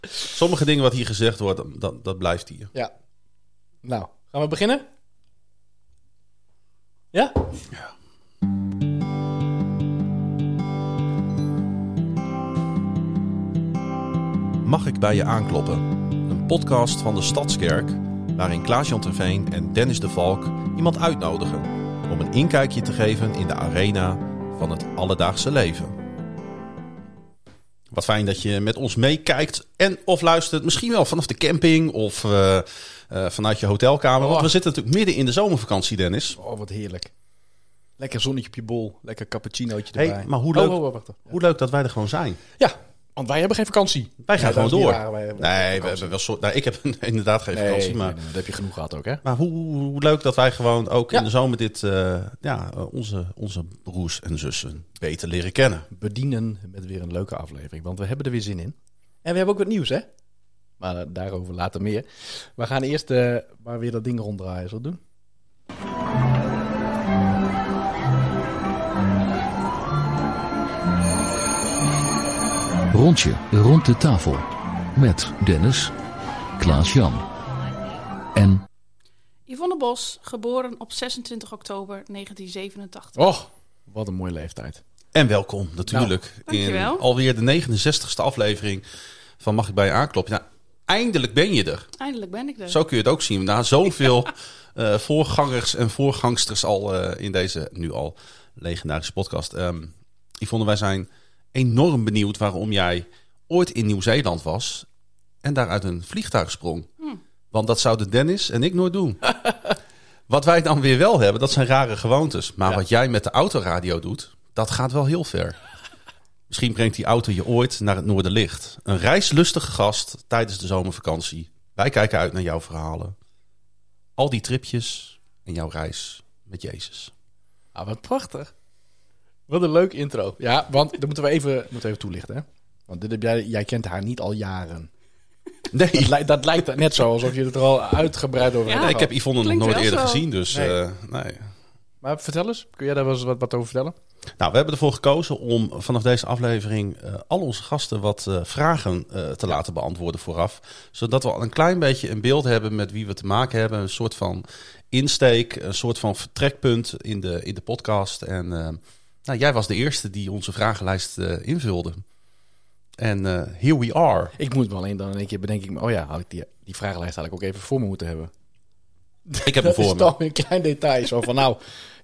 Sommige dingen wat hier gezegd wordt, dat blijft hier. Ja. Nou, gaan we beginnen? Ja? Ja. Mag ik bij je aankloppen? Een podcast van de Stadskerk, waarin Klaas-Jan Terveen en Dennis de Valk iemand uitnodigen om een inkijkje te geven in de arena van het alledaagse leven. Wat fijn dat je met ons meekijkt en of luistert, misschien wel vanaf de camping of vanuit je hotelkamer. Want we zitten natuurlijk midden in de zomervakantie, Dennis. Oh, wat heerlijk. Lekker zonnetje op je bol, lekker cappuccinootje erbij. Hey, maar hoe leuk dat wij er gewoon zijn. Ja, want wij hebben geen vakantie. Wij gaan gewoon door. We hebben wel ik heb inderdaad geen vakantie, maar dat heb je genoeg gehad ook, hè? Maar hoe leuk dat wij gewoon ook in de zomer dit, onze broers en zussen beter leren kennen. Bedienen met weer een leuke aflevering, want we hebben er weer zin in. En we hebben ook wat nieuws, hè? Maar daarover later meer. We gaan eerst maar weer dat ding ronddraaien. Zullen we doen? Rondje rond de tafel met Dennis, Klaas-Jan en Yvonne Bos, geboren op 26 oktober 1987. Oh, wat een mooie leeftijd. En welkom natuurlijk in alweer de 69ste aflevering van Mag ik bij je aankloppen. Nou, eindelijk ben je er. Eindelijk ben ik er. Zo kun je het ook zien. Na zoveel voorgangers en voorgangsters al in deze nu al legendarische podcast. Yvonne, wij zijn enorm benieuwd waarom jij ooit in Nieuw-Zeeland was en daar uit een vliegtuig sprong. Want dat zouden Dennis en ik nooit doen. Wat wij dan weer wel hebben, dat zijn rare gewoontes. Maar wat jij met de autoradio doet, dat gaat wel heel ver. Misschien brengt die auto je ooit naar het Noorderlicht. Een reislustige gast tijdens de zomervakantie. Wij kijken uit naar jouw verhalen. Al die tripjes en jouw reis met Jezus. Ah, wat prachtig. Wat een leuk intro. Ja, want dat moeten we even toelichten, hè? Want dit heb jij kent haar niet al jaren. Nee. Dat lijkt net zo, alsof je het er al uitgebreid over hebt. Nee, ik heb Yvonne nog nooit eerder gezien, dus nee. Maar vertel eens, kun jij daar wel eens wat over vertellen? Nou, we hebben ervoor gekozen om vanaf deze aflevering al onze gasten wat vragen te laten beantwoorden vooraf. Zodat we al een klein beetje een beeld hebben met wie we te maken hebben. Een soort van insteek, een soort van vertrekpunt in de podcast. En jij was de eerste die onze vragenlijst invulde. En here we are. Ik moet wel alleen dan in één keer bedenken, had ik die vragenlijst eigenlijk ook even voor me moeten hebben. Ik heb hem voor me. Dat is dan een klein detail. Zo van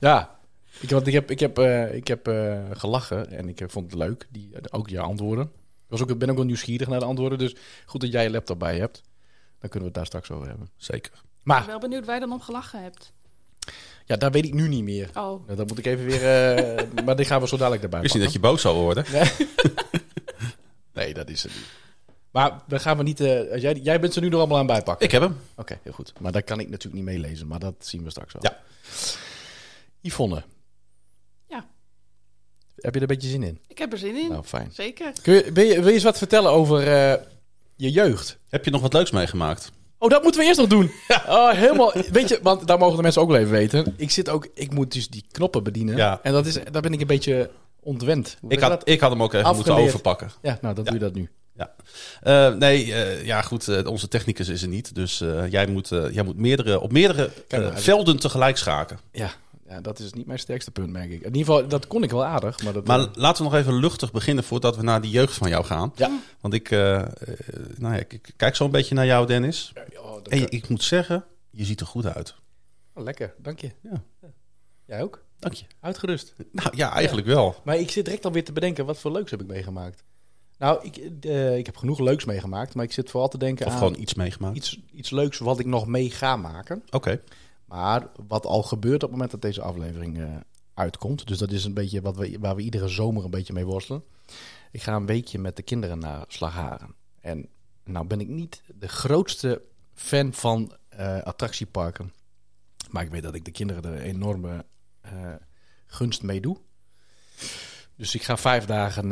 ik heb gelachen en ik vond het leuk, ook je antwoorden. Ik ben ook wel nieuwsgierig naar de antwoorden, dus goed dat jij je laptop bij hebt. Dan kunnen we het daar straks over hebben. Zeker. Maar ik ben wel benieuwd waar je dan om gelachen hebt. Ja, daar weet ik nu niet meer. Oh. Nou, dan moet ik even weer... maar die gaan we zo dadelijk erbij pakken. Wist je dat je boos zou worden? Nee, dat is het niet. Maar dan gaan we niet... jij bent ze nu er allemaal aan bijpakken. Ik heb hem. Oké, heel goed. Maar daar kan ik natuurlijk niet meelezen. Maar dat zien we straks wel. Ja. Yvonne. Ja. Heb je er een beetje zin in? Ik heb er zin in. Nou, fijn. Zeker. Wil je eens wat vertellen over je jeugd? Heb je nog wat leuks meegemaakt? Oh, dat moeten we eerst nog doen. Ja. Oh, helemaal. Weet je, want daar mogen de mensen ook wel even weten. Ik moet dus die knoppen bedienen. Ja. En daar ben ik een beetje ontwend. Ik had hem ook even moeten overpakken. Ja, nou, dan doe je dat nu. Ja. Goed, onze technicus is er niet. Dus jij moet op meerdere velden tegelijk schaken. Ja, dat is niet mijn sterkste punt, merk ik. In ieder geval, dat kon ik wel aardig. Maar laten we nog even luchtig beginnen voordat we naar die jeugd van jou gaan. Ja. Want ik kijk zo een beetje naar jou, Dennis. En ik moet zeggen, je ziet er goed uit. Oh, lekker, dank je. Ja. Jij ook? Dank je. Uitgerust? Nou ja, eigenlijk wel. Maar ik zit direct alweer te bedenken, wat voor leuks heb ik meegemaakt? Nou, ik heb genoeg leuks meegemaakt, maar ik zit vooral te denken aan... Of gewoon iets meegemaakt? Iets leuks wat ik nog mee ga maken. Oké. Maar wat al gebeurt op het moment dat deze aflevering uitkomt. Dus dat is een beetje waar we iedere zomer een beetje mee worstelen. Ik ga een weekje met de kinderen naar Slagharen. En nou ben ik niet de grootste fan van attractieparken. Maar ik weet dat ik de kinderen er enorme gunst mee doe. Dus ik ga 5 dagen,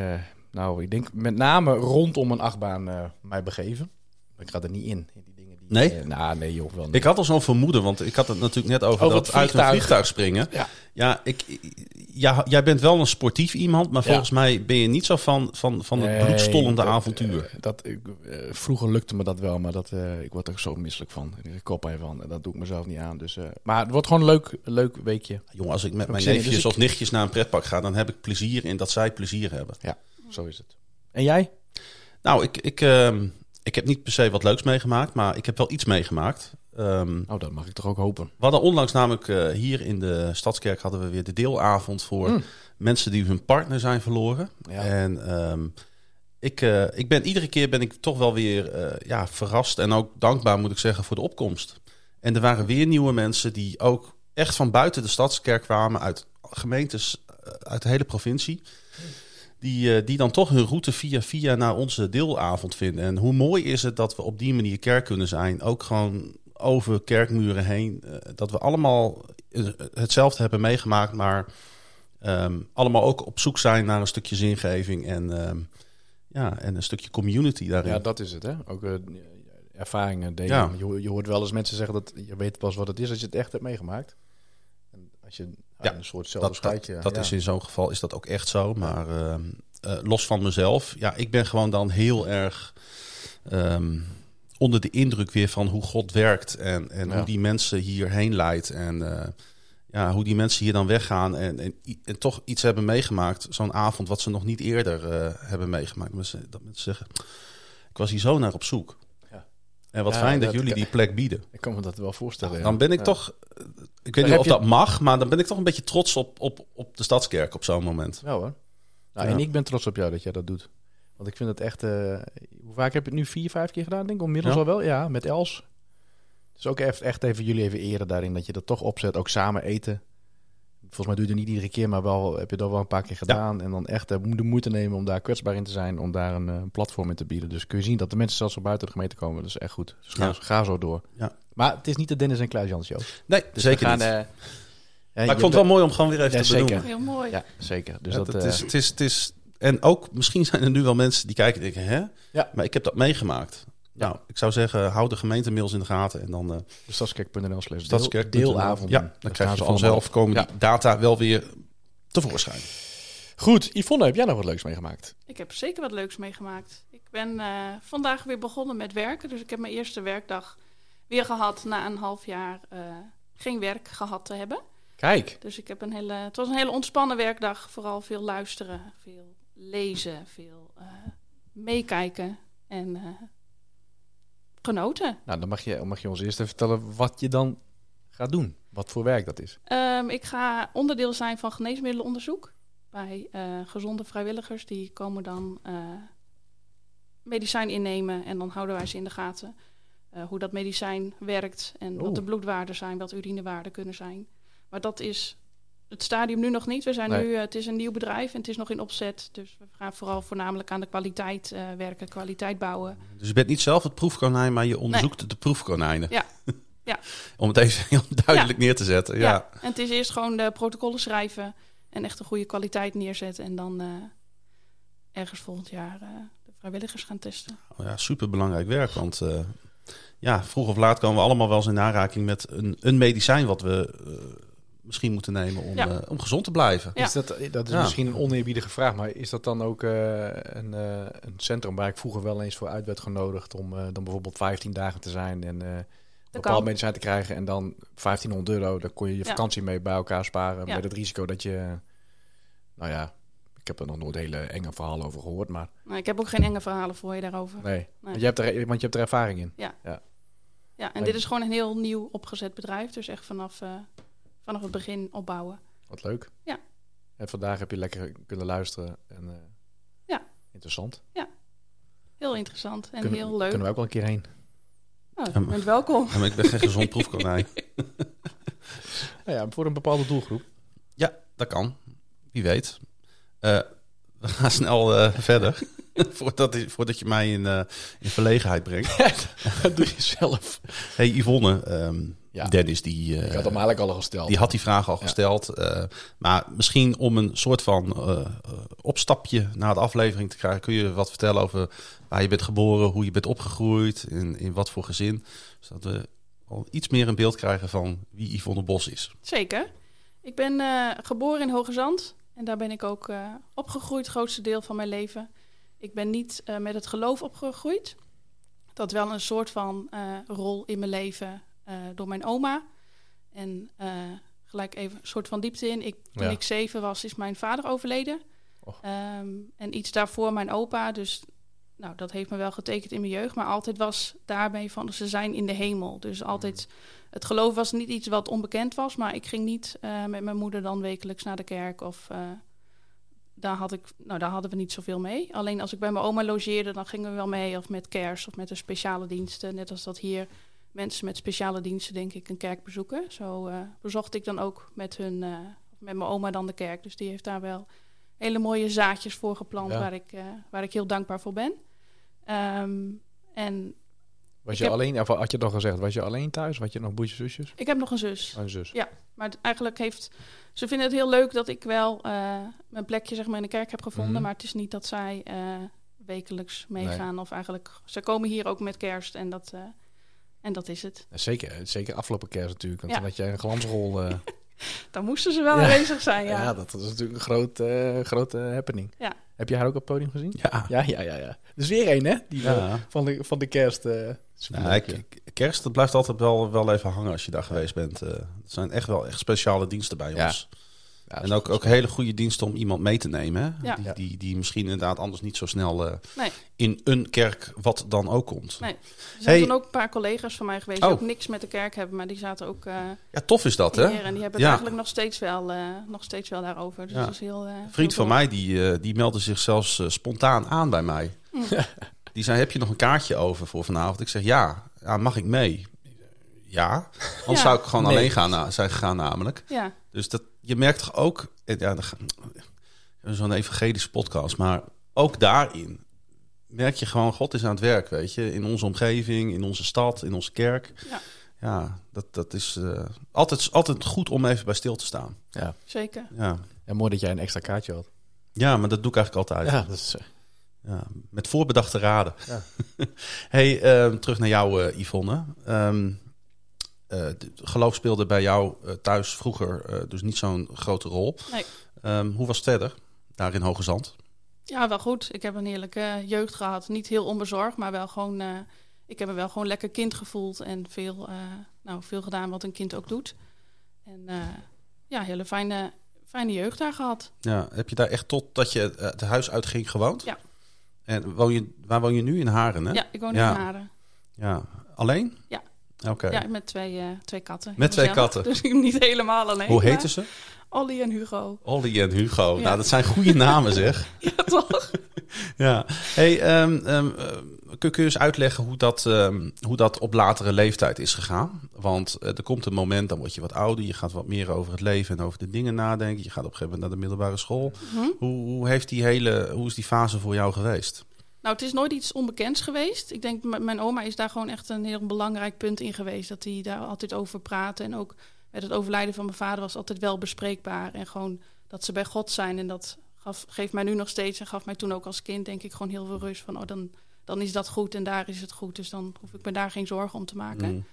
ik denk met name rondom een achtbaan mij begeven. Ik ga er niet in die dingen die Nee? Nee joh, wel niet. Ik had al zo'n vermoeden, want ik had het natuurlijk net over Over dat het uit een vliegtuig. vliegtuig springen. Ja. Jij bent wel een sportief iemand, maar volgens mij ben je niet zo van het bloedstollende avontuur. Vroeger lukte me dat wel, maar ik word er zo misselijk van. Ik kop van en dat doe ik mezelf niet aan. Dus, maar het wordt gewoon een leuk weekje. Jongen, als ik met mijn zin in. neefjes Dus of nichtjes naar een pretpark ga, dan heb ik plezier in dat zij plezier hebben. Ja, zo is het. En jij? Nou, ik heb niet per se wat leuks meegemaakt, maar ik heb wel iets meegemaakt. Dat mag ik toch ook hopen. We hadden onlangs namelijk hier in de Stadskerk hadden we weer de deelavond voor mensen die hun partner zijn verloren. Ja. En iedere keer ben ik toch wel weer verrast en ook dankbaar, moet ik zeggen, voor de opkomst. En er waren weer nieuwe mensen die ook echt van buiten de Stadskerk kwamen, uit gemeentes, uit de hele provincie. Die dan toch hun route via naar onze deelavond vinden. En hoe mooi is het dat we op die manier kerk kunnen zijn. Ook gewoon over kerkmuren heen. Dat we allemaal hetzelfde hebben meegemaakt. Maar allemaal ook op zoek zijn naar een stukje zingeving. En een stukje community daarin. Ja, dat is het hè. Ook ervaringen delen. Ja. Je hoort wel eens mensen zeggen dat je weet pas wat het is als je het echt hebt meegemaakt. En als je een soort zelfde schuitje... Dat is in zo'n geval is dat ook echt zo. Maar los van mezelf, ik ben gewoon dan heel erg onder de indruk weer van hoe God werkt en hoe die mensen hierheen leidt en hoe die mensen hier dan weggaan en toch iets hebben meegemaakt, zo'n avond wat ze nog niet eerder hebben meegemaakt. Dat mensen zeggen, ik was hier zo naar op zoek. Ja. En wat fijn dat jullie die plek bieden. Ik kan me dat wel voorstellen. Dan ben ik toch... Ik weet niet of dat mag, maar dan ben ik toch een beetje trots op de Stadskerk op zo'n moment. Ja hoor. En ik ben trots op jou dat jij dat doet. Want ik vind het echt... hoe vaak heb je het nu? 4-5 keer gedaan, denk ik? Inmiddels al wel? Ja, met Els. Dus ook echt even jullie even eren daarin. Dat je dat toch opzet. Ook samen eten. Volgens mij doe je het niet iedere keer, maar wel heb je dat wel een paar keer gedaan. Ja. En dan echt de moeite nemen om daar kwetsbaar in te zijn. Om daar een platform in te bieden. Dus kun je zien dat de mensen zelfs van buiten de gemeente komen. Dat is echt goed. Dus ga zo door. Ja. Maar het is niet de Dennis en Klaas-Jan show. Nee, dus zeker niet. Maar ik vond het wel mooi om gewoon weer even te benoemen. Heel mooi. Ja, zeker. Dus het is... En ook, misschien zijn er nu wel mensen die kijken en denken, hè? Ja. Maar ik heb dat meegemaakt. Ja. Nou, ik zou zeggen, hou de gemeentemails in de gaten. En dan de stadskerk.nl/deelavond. Ja, dan krijg je vanzelf komen die data wel weer tevoorschijn. Goed, Yvonne, heb jij nog wat leuks meegemaakt? Ik heb zeker wat leuks meegemaakt. Ik ben vandaag weer begonnen met werken. Dus ik heb mijn eerste werkdag weer gehad na een half jaar geen werk gehad te hebben. Kijk. Dus ik heb het was een hele ontspannen werkdag. Vooral veel luisteren, veel lezen, veel meekijken en genoten. Nou, dan mag je ons eerst even vertellen wat je dan gaat doen. Wat voor werk dat is. Ik ga onderdeel zijn van geneesmiddelenonderzoek. Bij gezonde vrijwilligers. Die komen dan medicijn innemen. En dan houden wij ze in de gaten. Hoe dat medicijn werkt. En wat de bloedwaarden zijn. Wat urinewaarden kunnen zijn. Maar dat is het stadium nu nog niet. We zijn nu, het is een nieuw bedrijf en het is nog in opzet. Dus we gaan voornamelijk aan de kwaliteit werken, kwaliteit bouwen. Dus je bent niet zelf het proefkonijn, maar je onderzoekt de proefkonijnen. Ja. Ja. Om het even heel duidelijk neer te zetten. Ja. En het is eerst gewoon de protocollen schrijven en echt een goede kwaliteit neerzetten. En dan ergens volgend jaar de vrijwilligers gaan testen. Oh ja, superbelangrijk werk, want vroeg of laat komen we allemaal wel eens in aanraking met een medicijn wat we... misschien moeten nemen om gezond te blijven. Ja. Dat is misschien een oneerbiedige vraag, maar is dat dan ook een centrum waar ik vroeger wel eens voor uit werd genodigd om dan bijvoorbeeld 15 dagen te zijn en bepaald medicijn te krijgen en dan €1500, daar kon je vakantie mee bij elkaar sparen met het risico dat je, ik heb er nog nooit hele enge verhalen over gehoord, maar... Nou, ik heb ook geen enge verhalen voor je daarover. Nee. Want je hebt er ervaring in. Ja, en dit is gewoon een heel nieuw opgezet bedrijf, dus echt vanaf het begin opbouwen. Wat leuk. Ja. En vandaag heb je lekker kunnen luisteren. En, interessant. Ja, heel interessant en heel leuk. Kunnen we ook wel een keer heen. Oh, je bent welkom. Ja, maar ik ben geen gezond proefkonijn. Voor een bepaalde doelgroep. Ja, dat kan. Wie weet. We gaan snel verder. Voordat je mij in verlegenheid brengt. Dat doe je zelf. Hey Yvonne, Ja. Dennis, Ik had hem eigenlijk al gesteld. die had die vraag al gesteld. Maar misschien om een soort van opstapje naar de aflevering te krijgen, kun je wat vertellen over waar je bent geboren, hoe je bent opgegroeid, in wat voor gezin. Zodat we al iets meer een beeld krijgen van wie Yvonne Bos is. Zeker. Ik ben geboren in Hoogezand en daar ben ik ook opgegroeid, het grootste deel van mijn leven. Ik ben niet met het geloof opgegroeid. Dat wel een soort van rol in mijn leven door mijn oma. En gelijk even een soort van diepte in. Toen ik 7 was, is mijn vader overleden. En iets daarvoor mijn opa. Dus nou, dat heeft me wel getekend in mijn jeugd. Maar altijd was daarbij van, ze zijn in de hemel. Dus altijd, het geloof was niet iets wat onbekend was. Maar ik ging niet met mijn moeder dan wekelijks naar de kerk. Of daar hadden we niet zoveel mee. Alleen als ik bij mijn oma logeerde, dan gingen we wel mee. Of met kerst of met de speciale diensten. Net als dat hier mensen met speciale diensten, denk ik, een kerk bezoeken. Zo bezocht ik dan ook met mijn oma dan de kerk. Dus die heeft daar wel hele mooie zaadjes voor geplant, waar ik heel dankbaar voor ben. Was je alleen, of had je het al gezegd, was je alleen thuis? Had je nog broertjes, zusjes? Ik heb nog een zus. Een zus. Ja, maar eigenlijk ze vinden het heel leuk dat ik wel mijn plekje zeg maar in de kerk heb gevonden. Maar het is niet dat zij wekelijks meegaan. Of eigenlijk, ze komen hier ook met kerst en dat is het. Zeker afgelopen kerst natuurlijk. Want toen had jij een glansrol. Dan moesten ze wel aanwezig zijn, ja. Ja, dat is natuurlijk een grote happening. Ja. Heb je haar ook op het podium gezien? Ja. Dus weer één, hè? Die van de kerst. Kerst, dat blijft altijd wel even hangen als je daar geweest bent. Het zijn echt speciale diensten bij ons. Ja, en ook hele goede diensten om iemand mee te nemen. Hè? Ja. Die misschien inderdaad anders niet zo snel in een kerk wat dan ook komt. Nee. Er zijn toen ook een paar collega's van mij geweest die ook niks met de kerk hebben, maar die zaten ook ja, tof is dat, hè? En die hebben het eigenlijk nog steeds wel daarover. Dus dat is heel een vriend van mij, die meldde zich zelfs spontaan aan bij mij. Die zei, heb je nog een kaartje over voor vanavond? Ik zeg, ja, mag ik mee? Ja, anders zou ik gewoon alleen zijn gegaan namelijk. Ja. Dus je merkt toch ook, zo'n evangelische podcast, maar ook daarin merk je gewoon, God is aan het werk, weet je. In onze omgeving, in onze stad, in onze kerk. Ja, dat is altijd goed om even bij stil te staan. Ja. Zeker. Ja. En mooi dat jij een extra kaartje had. Ja, maar dat doe ik eigenlijk altijd. Ja, dat is... met voorbedachte raden. Ja. Hey, terug naar jou, Yvonne. Geloof speelde bij jou thuis vroeger dus niet zo'n grote rol. Nee. Hoe was het verder, daar in Hoogezand? Ja, wel goed. Ik heb een heerlijke jeugd gehad. Niet heel onbezorgd, maar wel gewoon... ik heb me wel gewoon lekker kind gevoeld en veel gedaan wat een kind ook doet. En hele fijne jeugd daar gehad. Ja, heb je daar echt totdat je het huis uitging gewoond? Ja. En waar woon je nu? In Haren, hè? Ja, ik woon in Haren. Ja, alleen? Ja. Oké. Ja, met twee katten. Met 2 katten? Dus ik niet helemaal alleen. Hoe heten ze? Olly en Hugo. Olly en Hugo. Ja. Nou, dat zijn goede namen, zeg. Ja, toch? Ja. Hey, kun je eens uitleggen hoe dat op latere leeftijd is gegaan? Want er komt een moment, dan word je wat ouder. Je gaat wat meer over het leven en over de dingen nadenken. Je gaat op een gegeven moment naar de middelbare school. Hoe is die fase voor jou geweest? Nou, het is nooit iets onbekends geweest. Ik denk, mijn oma is daar gewoon echt een heel belangrijk punt in geweest. Dat hij daar altijd over praatte. En ook met het overlijden van mijn vader was altijd wel bespreekbaar. En gewoon dat ze bij God zijn. En dat geeft mij nu nog steeds en gaf mij toen ook als kind, denk ik, gewoon heel veel rust. Van, dan is dat goed en daar is het goed. Dus dan hoef ik me daar geen zorgen om te maken.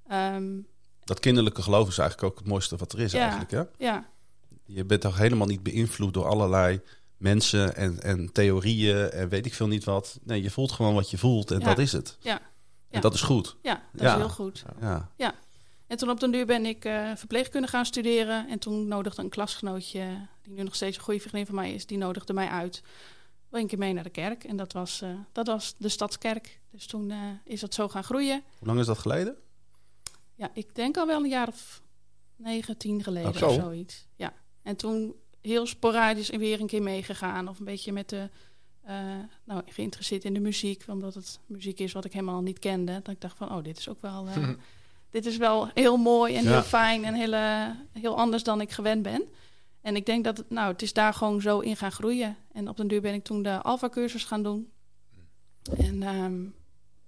Dat kinderlijke geloof is eigenlijk ook het mooiste wat er is eigenlijk, hè? Ja. Je bent toch helemaal niet beïnvloed door allerlei mensen en theorieën en weet ik veel niet wat. Nee, je voelt gewoon wat je voelt en dat is het. Ja. En dat is goed. Ja, dat is heel goed. Ja. En toen op den duur ben ik verpleegkunde gaan studeren. En toen nodigde een klasgenootje, die nu nog steeds een goede vriendin van mij is, die nodigde mij uit. Wil een keer mee naar de kerk. En dat was de Stadskerk. Dus toen is dat zo gaan groeien. Hoe lang is dat geleden? Ja, ik denk al wel een jaar of 9, 10 geleden of zoiets. Ja. En toen heel sporadisch weer een keer meegegaan. Of een beetje met geïnteresseerd in de muziek. Omdat het muziek is wat ik helemaal niet kende. Dat ik dacht van, dit is ook wel... dit is wel heel mooi en heel fijn en heel anders dan ik gewend ben. En ik denk dat het is daar gewoon zo in gaan groeien. En op den duur ben ik toen de Alpha-cursus gaan doen. En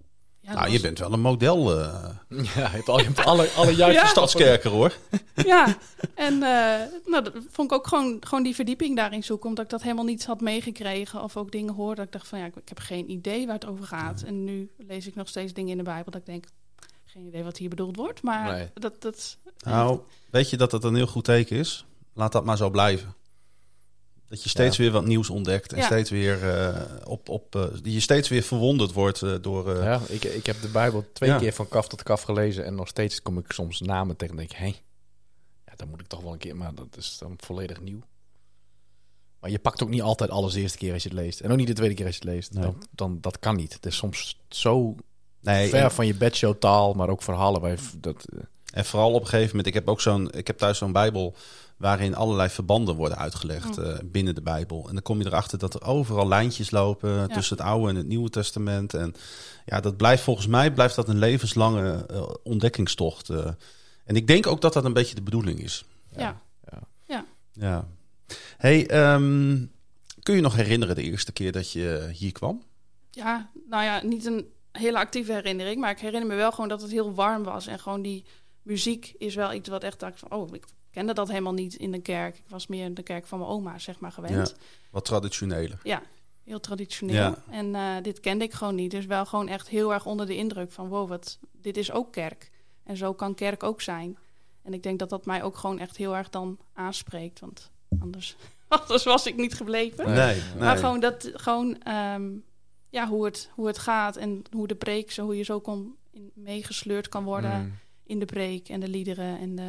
Nou, je bent wel een model. Ja, je hebt alle juiste Ja. stappen. Stadskerker, hoor. Ja, en dat vond ik ook gewoon die verdieping daarin zoeken. Omdat ik dat helemaal niet had meegekregen. Of ook dingen hoorde dat ik dacht van ik heb geen idee waar het over gaat. En nu lees ik nog steeds dingen in de Bijbel dat ik denk, geen idee wat hier bedoeld wordt. Maar Nee. dat Nou, weet je dat het een heel goed teken is? Laat dat maar zo blijven. Dat je steeds weer wat nieuws ontdekt. En Ja. steeds weer je steeds weer verwonderd wordt door... Ja, ik heb de Bijbel 2 keer van kaf tot kaf gelezen. En nog steeds kom ik soms namen tegen en denk ik, ja, dan moet ik toch wel een keer. Maar dat is dan volledig nieuw. Maar je pakt ook niet altijd alles de eerste keer als je het leest. En ook niet de tweede keer als je het leest. Nee. Dan dat kan niet. Het is soms zo Nee, ver van je bedshow taal, maar ook verhalen waar En vooral op een gegeven moment, ik heb thuis zo'n Bijbel waarin allerlei verbanden worden uitgelegd binnen de Bijbel. En dan kom je erachter dat er overal lijntjes lopen tussen het Oude en het Nieuwe Testament. En ja, volgens mij blijft dat een levenslange ontdekkingstocht. En ik denk ook dat dat een beetje de bedoeling is. Ja. Hey, kun je nog herinneren de eerste keer dat je hier kwam? Ja, nou ja, niet een hele actieve herinnering. Maar ik herinner me wel gewoon dat het heel warm was. En gewoon die muziek is wel iets wat echt dacht van, ik kende dat helemaal niet in de kerk. Ik was meer in de kerk van mijn oma, zeg maar, gewend. Ja, wat traditioneler. Ja, heel traditioneel. Ja. En dit kende ik gewoon niet. Dus wel gewoon echt heel erg onder de indruk van, dit is ook kerk. En zo kan kerk ook zijn. En ik denk dat dat mij ook gewoon echt heel erg dan aanspreekt. Want anders was ik niet gebleven. Nee. Maar hoe het gaat en hoe de preek, hoe je zo meegesleurd kan worden in de preek en de liederen en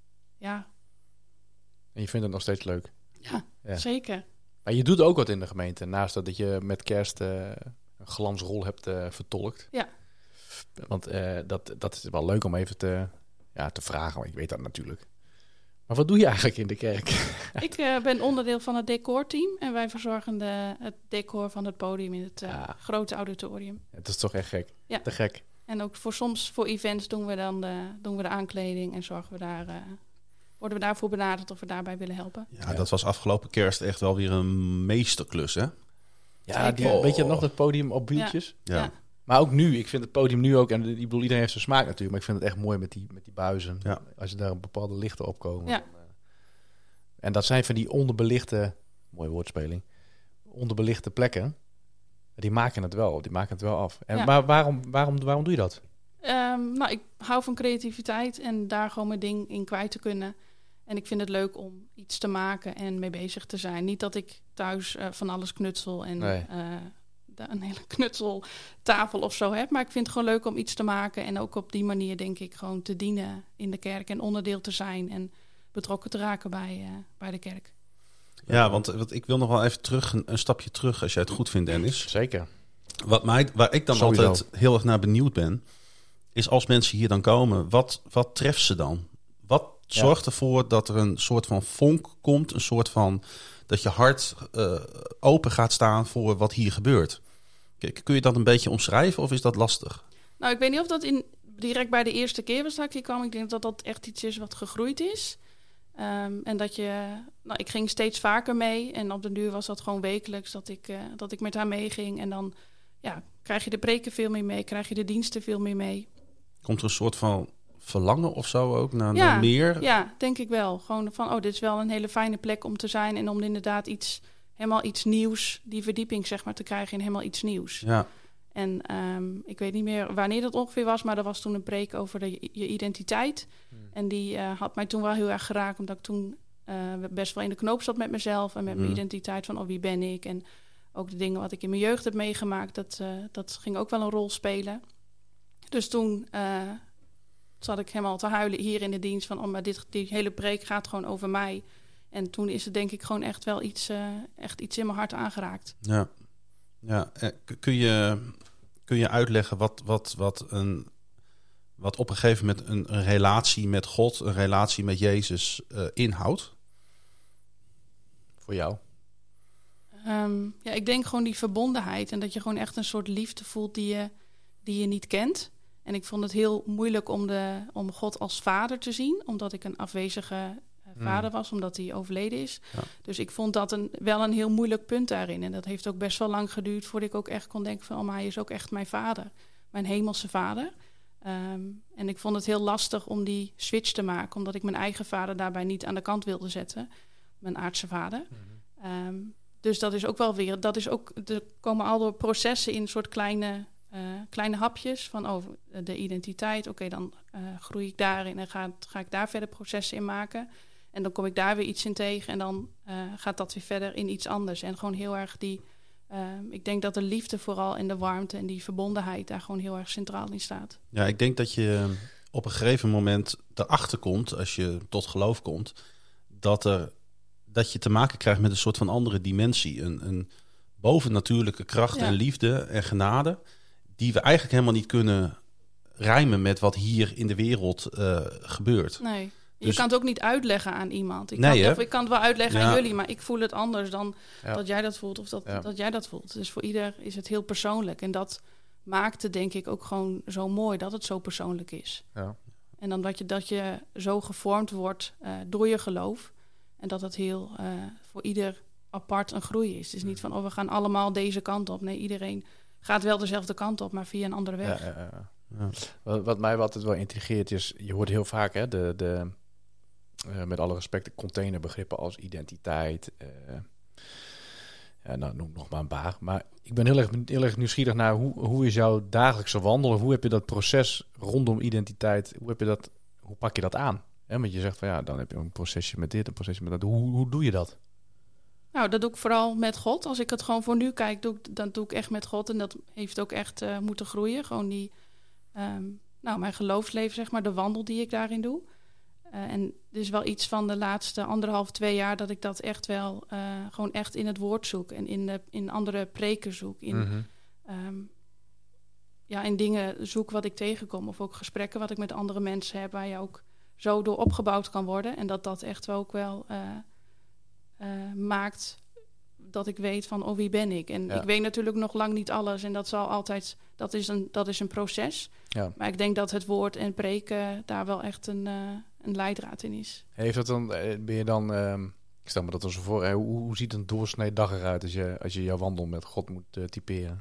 En je vindt het nog steeds leuk. Ja, zeker. Maar je doet ook wat in de gemeente. Naast dat je met kerst een glansrol hebt vertolkt. Ja. Want dat is wel leuk om even te vragen. Want ik weet dat natuurlijk. Maar wat doe je eigenlijk in de kerk? Ik ben onderdeel van het decorteam. En wij verzorgen het decor van het podium in het grote auditorium. Het is toch echt gek. Ja. Te gek. En ook voor events doen we de aankleding. En worden we daarvoor benaderd of we daarbij willen helpen. Ja, dat was afgelopen kerst echt wel weer een meesterklus, hè? Ja, weet je nog dat podium op wieltjes? Ja. Maar ook nu, ik vind het podium nu ook, en ik bedoel, iedereen heeft zijn smaak natuurlijk, maar ik vind het echt mooi met die buizen. Ja. Als je daar een bepaalde lichten op komen. Ja. En dat zijn van die onderbelichte, mooie woordspeling, onderbelichte plekken. Die maken het wel af. En maar waarom doe je dat? Ik hou van creativiteit en daar gewoon mijn ding in kwijt te kunnen. En ik vind het leuk om iets te maken en mee bezig te zijn. Niet dat ik thuis van alles knutsel en een hele knutseltafel of zo heb. Maar ik vind het gewoon leuk om iets te maken. En ook op die manier denk ik gewoon te dienen in de kerk. En onderdeel te zijn en betrokken te raken bij de kerk. Ja, want ik wil nog wel even een stapje terug als jij het goed vindt, Dennis. Zeker. Waar ik dan Sowieso. altijd heel erg naar benieuwd ben, is als mensen hier dan komen, wat treft ze dan? Wat zorgt ervoor dat er een soort van vonk komt, een soort van dat je hart open gaat staan voor wat hier gebeurt? Kun je dat een beetje omschrijven of is dat lastig? Nou, ik weet niet of dat direct bij de eerste keer was dat ik hier kwam. Ik denk dat dat echt iets is wat gegroeid is. En dat ik ging steeds vaker mee. En op den duur was dat gewoon wekelijks dat ik met haar meeging. En dan krijg je de preken veel meer mee, krijg je de diensten veel meer mee. Komt er een soort van verlangen of zo ook naar meer? Ja, denk ik wel. Gewoon van, dit is wel een hele fijne plek om te zijn. En om inderdaad helemaal iets nieuws, die verdieping zeg maar, te krijgen in helemaal iets nieuws. Ja. En ik weet niet meer wanneer dat ongeveer was, maar er was toen een preek over je identiteit. En die had mij toen wel heel erg geraakt, omdat ik toen best wel in de knoop zat met mezelf en met mijn identiteit van, wie ben ik? En ook de dingen wat ik in mijn jeugd heb meegemaakt, dat ging ook wel een rol spelen. Dus toen zat ik helemaal te huilen hier in de dienst van, maar die hele preek gaat gewoon over mij. En toen is het denk ik gewoon echt wel iets in mijn hart aangeraakt. Ja. Kun je uitleggen wat op een gegeven moment een relatie met God, een relatie met Jezus inhoudt? Voor jou? Ik denk gewoon die verbondenheid en dat je gewoon echt een soort liefde voelt die je niet kent. En ik vond het heel moeilijk om God als vader te zien, omdat ik een afwezige vader was, omdat hij overleden is. Ja. Dus ik vond dat wel een heel moeilijk punt daarin. En dat heeft ook best wel lang geduurd voordat ik ook echt kon denken van, maar hij is ook echt mijn vader. mijn hemelse vader. En ik vond het heel lastig om die switch te maken, omdat ik mijn eigen vader daarbij niet aan de kant wilde zetten. Mijn aardse vader. Mm-hmm. Dus dat is ook wel weer, er komen al door processen in een soort kleine hapjes van de identiteit. Oké, dan groei ik daarin en ga ik daar verder processen in maken. En dan kom ik daar weer iets in tegen en dan gaat dat weer verder in iets anders. En gewoon heel erg ik denk dat de liefde vooral en de warmte en die verbondenheid daar gewoon heel erg centraal in staat. Ja, ik denk dat je op een gegeven moment erachter komt, als je tot geloof komt, dat je te maken krijgt met een soort van andere dimensie. Een bovennatuurlijke kracht en liefde en genade, die we eigenlijk helemaal niet kunnen rijmen met wat hier in de wereld gebeurt. Nee. Je Dus, kan het ook niet uitleggen aan iemand. Ik kan het wel uitleggen aan jullie, maar ik voel het anders dan dat jij dat voelt of dat jij dat voelt. Dus voor ieder is het heel persoonlijk. En dat maakt het denk ik ook gewoon zo mooi dat het zo persoonlijk is. Ja. En dan dat je zo gevormd wordt door je geloof. En dat het heel voor ieder apart een groei is. Het is niet van, we gaan allemaal deze kant op. Nee, iedereen gaat wel dezelfde kant op, maar via een andere weg. Ja. Wat mij altijd wel intrigeert is, je hoort heel vaak met alle respect de containerbegrippen als identiteit. Noem nog maar een paar. Maar ik ben heel erg nieuwsgierig naar hoe is jouw dagelijkse wandelen? Hoe heb je dat proces rondom identiteit? Hoe pak je dat aan? Want je zegt van dan heb je een procesje met dit, een procesje met dat. Hoe doe je dat? Nou, dat doe ik vooral met God. Als ik het gewoon voor nu kijk, dan doe ik echt met God. En dat heeft ook echt moeten groeien. Gewoon mijn geloofsleven, zeg maar, de wandel die ik daarin doe. En het is wel iets van de laatste 1,5-2 jaar dat ik dat echt wel gewoon echt in het woord zoek. En in andere preken zoek. In dingen zoek wat ik tegenkom. Of ook gesprekken wat ik met andere mensen heb, waar je ook zo door opgebouwd kan worden. En dat echt ook wel maakt dat ik weet van, wie ben ik? En ik weet natuurlijk nog lang niet alles. En dat zal altijd, dat is een proces. Ja. Maar ik denk dat het woord en preken daar wel echt een leidraad in is. Heeft dat dan, ben je dan, ik stel me dat zo voor, hoe ziet een doorsnee dag eruit als je jouw wandel met God moet typeren?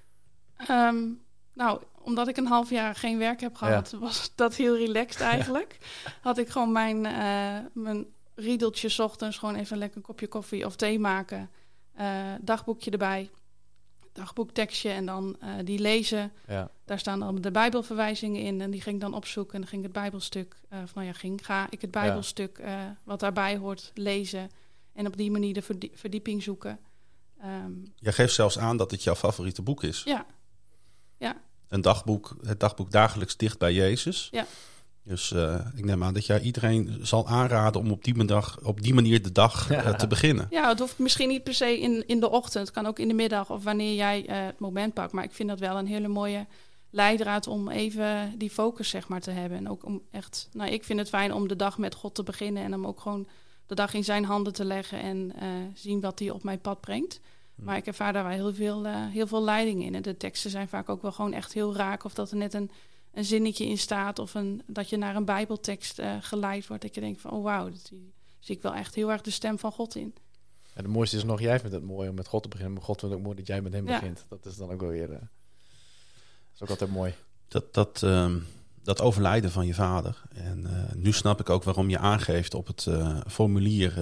Omdat ik een half jaar geen werk heb gehad, was dat heel relaxed eigenlijk. Had ik gewoon mijn riedeltje 's ochtends, gewoon even lekker een kopje koffie of thee maken. Dagboekje erbij, dagboektekstje en dan die lezen. Ja. Daar staan dan de Bijbelverwijzingen in en die ging ik dan opzoeken. En dan ging het Bijbelstuk, ga ik het Bijbelstuk wat daarbij hoort lezen. En op die manier de verdieping zoeken. Jij geeft zelfs aan dat het jouw favoriete boek is. Ja. Het dagboek Dagelijks Dicht bij Jezus. Ja. Dus ik neem aan dat jij iedereen zal aanraden om op die manier de dag te beginnen. Ja, het hoeft misschien niet per se in de ochtend. Het kan ook in de middag of wanneer jij het moment pakt. Maar ik vind dat wel een hele mooie leidraad om even die focus, zeg maar, te hebben. En ook om echt, ik vind het fijn om de dag met God te beginnen en hem ook gewoon de dag in zijn handen te leggen en zien wat hij op mijn pad brengt. Maar ik ervaar daar wel heel veel leiding in. En de teksten zijn vaak ook wel gewoon echt heel raak. Of dat er net een zinnetje in staat. Of dat je naar een bijbeltekst geleid wordt. Dat je denkt van, wauw, dat zie ik wel echt heel erg de stem van God in. Ja, de mooiste is nog, jij vindt het mooi om met God te beginnen. Maar God vindt het ook mooi dat jij met hem begint. Dat is dan ook wel weer... dat is ook altijd mooi. Dat overlijden van je vader. En nu snap ik ook waarom je aangeeft op het formulier...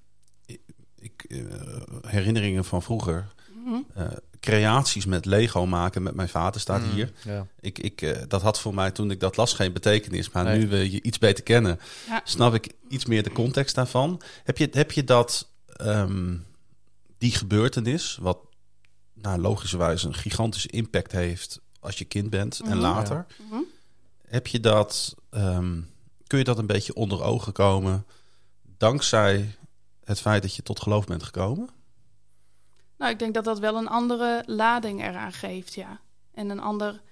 herinneringen van vroeger. Creaties met Lego maken met mijn vader staat hier. Ja. Dat had voor mij toen ik dat las geen betekenis. Maar nu we je iets beter kennen, snap ik iets meer de context daarvan. Heb je dat, die gebeurtenis, wat logischerwijs een gigantische impact heeft als je kind bent en later. Ja. Heb je dat, kun je dat een beetje onder ogen komen dankzij het feit dat je tot geloof bent gekomen? Ik denk dat dat wel een andere lading eraan geeft, ja. En een ander...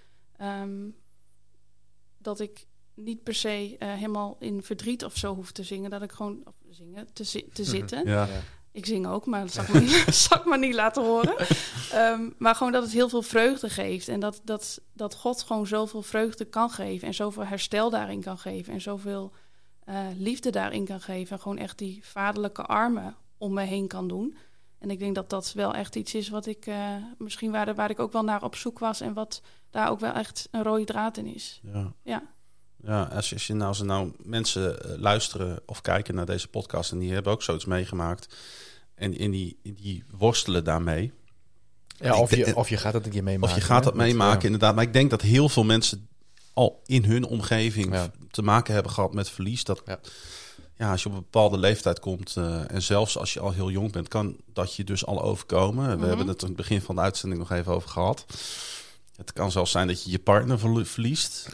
dat ik niet per se helemaal in verdriet of zo hoef te zingen. Dat ik gewoon... te zitten. Ja. Ik zing ook, maar dat zal ik maar niet laten horen. Maar gewoon dat het heel veel vreugde geeft. En dat God gewoon zoveel vreugde kan geven. En zoveel herstel daarin kan geven. En zoveel liefde daarin kan geven. En gewoon echt die vaderlijke armen om me heen kan doen. En ik denk dat dat wel echt iets is wat ik misschien waar ik ook wel naar op zoek was. En wat daar ook wel echt een rode draad in is. Ja, als je nou mensen luisteren of kijken naar deze podcast en die hebben ook zoiets meegemaakt en die worstelen daarmee. Ja, of je gaat het een keer meemaken. Of je gaat dat meemaken, inderdaad. Maar ik denk dat heel veel mensen al in hun omgeving te maken hebben gehad met verlies. Dat als je op een bepaalde leeftijd komt en zelfs als je al heel jong bent, kan dat je dus al overkomen. We hebben het aan het begin van de uitzending nog even over gehad. Het kan zelfs zijn dat je je partner verliest.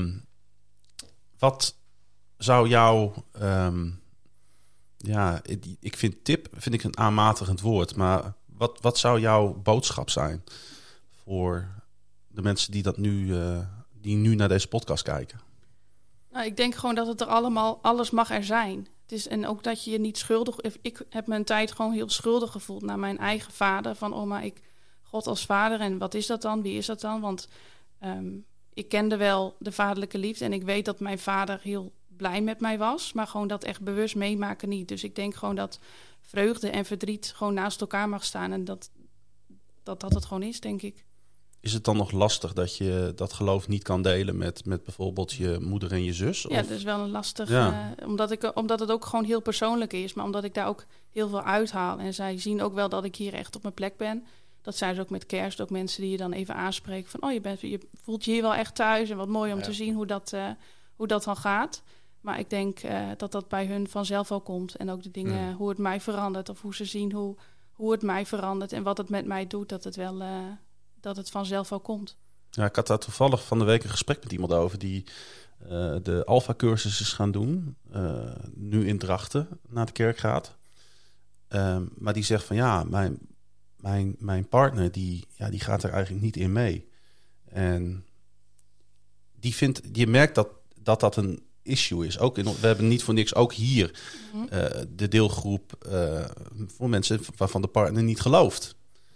Wat zou jou... ik vind tip een aanmatigend woord. Maar wat zou jouw boodschap zijn voor de mensen die nu naar deze podcast kijken? Nou, ik denk gewoon dat het er alles mag er zijn. En ook dat je je niet schuldig... Ik heb me een tijd gewoon heel schuldig gevoeld naar mijn eigen vader. Van, maar God als vader, en wat is dat dan? Wie is dat dan? Want ik kende wel de vaderlijke liefde en ik weet dat mijn vader heel blij met mij was. Maar gewoon dat echt bewust meemaken niet. Dus ik denk gewoon dat vreugde en verdriet gewoon naast elkaar mag staan. En dat het gewoon is, denk ik. Is het dan nog lastig dat je dat geloof niet kan delen met bijvoorbeeld je moeder en je zus? Ja, dat is wel een lastig... omdat het ook gewoon heel persoonlijk is. Maar omdat ik daar ook heel veel uithaal. En zij zien ook wel dat ik hier echt op mijn plek ben. Dat zijn ze ook met kerst. Ook mensen die je dan even aanspreken van... je voelt je hier wel echt thuis. En wat mooi om te zien hoe dat dan gaat. Maar ik denk dat bij hun vanzelf wel komt. En ook de dingen, hoe het mij verandert. Of hoe ze zien hoe het mij verandert. En wat het met mij doet. Dat het vanzelf wel komt. Ja, ik had daar toevallig van de week een gesprek met iemand over... die de Alpha-cursus is gaan doen. Nu in Drachten naar de kerk gaat. Maar die zegt van mijn partner die gaat er eigenlijk niet in mee. En je merkt dat een issue is. Ook we hebben niet voor niks ook hier de deelgroep voor mensen waarvan de partner niet gelooft.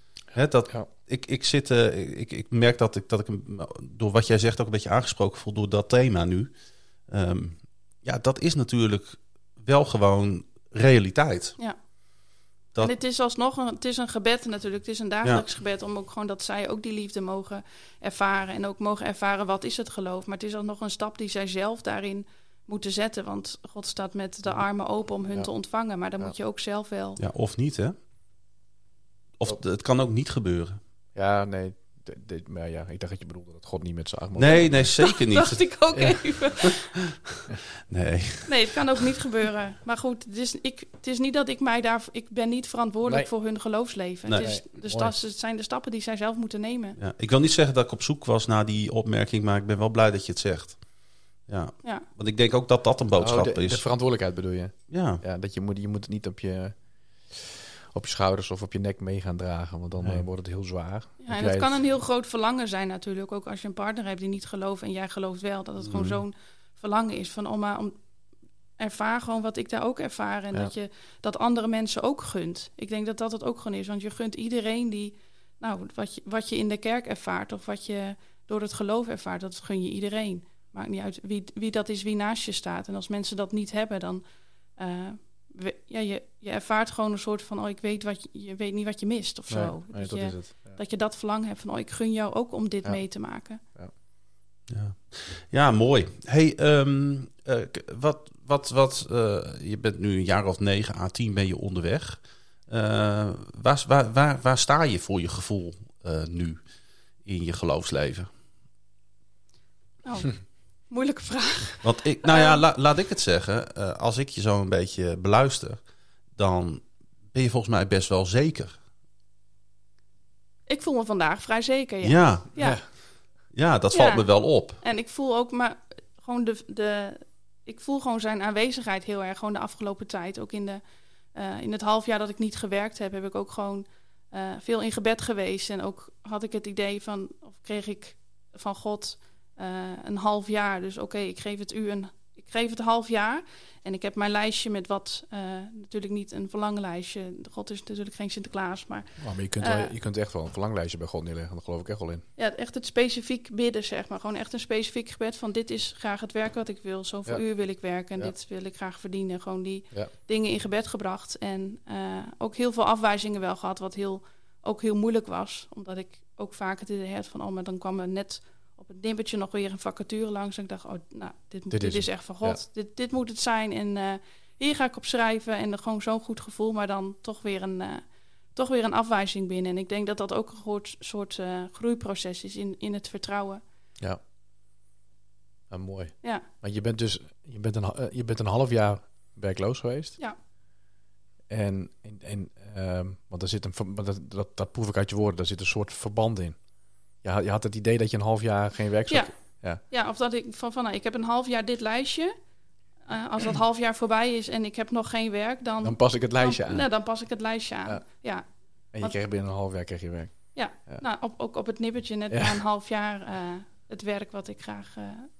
Ik merk dat ik door wat jij zegt ook een beetje aangesproken voel door dat thema nu. Dat is natuurlijk wel gewoon realiteit. Ja. En het is het is een gebed natuurlijk. Het is een dagelijks gebed om ook gewoon dat zij ook die liefde mogen ervaren. En ook mogen ervaren wat is het geloof. Maar het is alsnog een stap die zij zelf daarin moeten zetten. Want God staat met de armen open om hun te ontvangen. Maar dan moet je ook zelf wel... Ja, of niet, hè? Of het kan ook niet gebeuren. Ja, nee. Maar ik dacht dat je bedoelde dat God niet met zijn armen... Nee, zeker niet. dacht ik ook even. Nee, het kan ook niet gebeuren. Maar goed, het is niet dat ik ben niet verantwoordelijk voor hun geloofsleven. Nee. Het zijn de stappen die zij zelf moeten nemen. Ja, ik wil niet zeggen dat ik op zoek was naar die opmerking, maar ik ben wel blij dat je het zegt. Ja. Want ik denk ook dat dat een boodschap is. De verantwoordelijkheid bedoel je? Ja. Dat je moet het niet op je schouders of op je nek mee gaan dragen, want dan wordt het heel zwaar. Ja, en het kan een heel groot verlangen zijn natuurlijk. Ook als je een partner hebt die niet gelooft en jij gelooft wel. Dat het gewoon zo'n verlangen is van ervaar gewoon wat ik daar ook ervaar. En dat andere mensen ook gunt. Ik denk dat het ook gewoon is. Want je gunt iedereen die... wat je in de kerk ervaart of wat je door het geloof ervaart, dat gun je iedereen. Maakt niet uit wie dat is, wie naast je staat. En als mensen dat niet hebben, dan... je ervaart gewoon een soort van... je weet niet wat je mist of zo. Dat je dat verlangen hebt van... ik gun jou ook om dit mee te maken. Ja, mooi. Hey, je bent nu een jaar of 9 à 10 ben je onderweg. Waar sta je voor je gevoel nu in je geloofsleven? Moeilijke vraag. Want laat ik het zeggen. Als ik je zo een beetje beluister, dan ben je volgens mij best wel zeker. Ik voel me vandaag vrij zeker, Ja, dat valt me wel op. En ik voel ook gewoon ik voel gewoon zijn aanwezigheid heel erg. Gewoon de afgelopen tijd. Ook in het half jaar dat ik niet gewerkt heb ik ook gewoon veel in gebed geweest. En ook had ik het idee kreeg ik van God... een half jaar. Dus ik geef het u ik geef het een half jaar. En ik heb mijn lijstje met wat, natuurlijk niet een verlanglijstje. God is natuurlijk geen Sinterklaas, maar... Maar je kunt echt wel een verlanglijstje bij God neerleggen. Daar geloof ik echt wel in. Ja, echt het specifiek bidden, zeg maar. Gewoon echt een specifiek gebed van dit is graag het werk wat ik wil. Zoveel uur wil ik werken en dit wil ik graag verdienen. Gewoon die dingen in gebed gebracht. En ook heel veel afwijzingen wel gehad, wat ook heel moeilijk was. Omdat ik ook vaak het idee had van, maar dan kwam er net op het nippertje nog weer een vacature langs. En ik dacht, dit is echt van God. Ja. Dit moet het zijn. En hier ga ik op schrijven. En gewoon zo'n goed gevoel, maar dan toch weer een afwijzing binnen. En ik denk dat dat ook een soort groeiproces is in het vertrouwen. Ja. Mooi. Ja. Maar je bent een half jaar werkloos geweest. Ja. En want er zit dat proef ik uit je woorden, daar zit een soort verband in. Je had het idee dat je een half jaar geen werk zou... Ja, of dat ik ik heb een half jaar dit lijstje. Als dat half jaar voorbij is en ik heb nog geen werk, dan pas ik het lijstje aan. Dan pas ik het lijstje aan. Ja. En je kreeg binnen een half jaar werk. Ja. Nou, ook op het nippertje net na een half jaar het werk wat ik graag...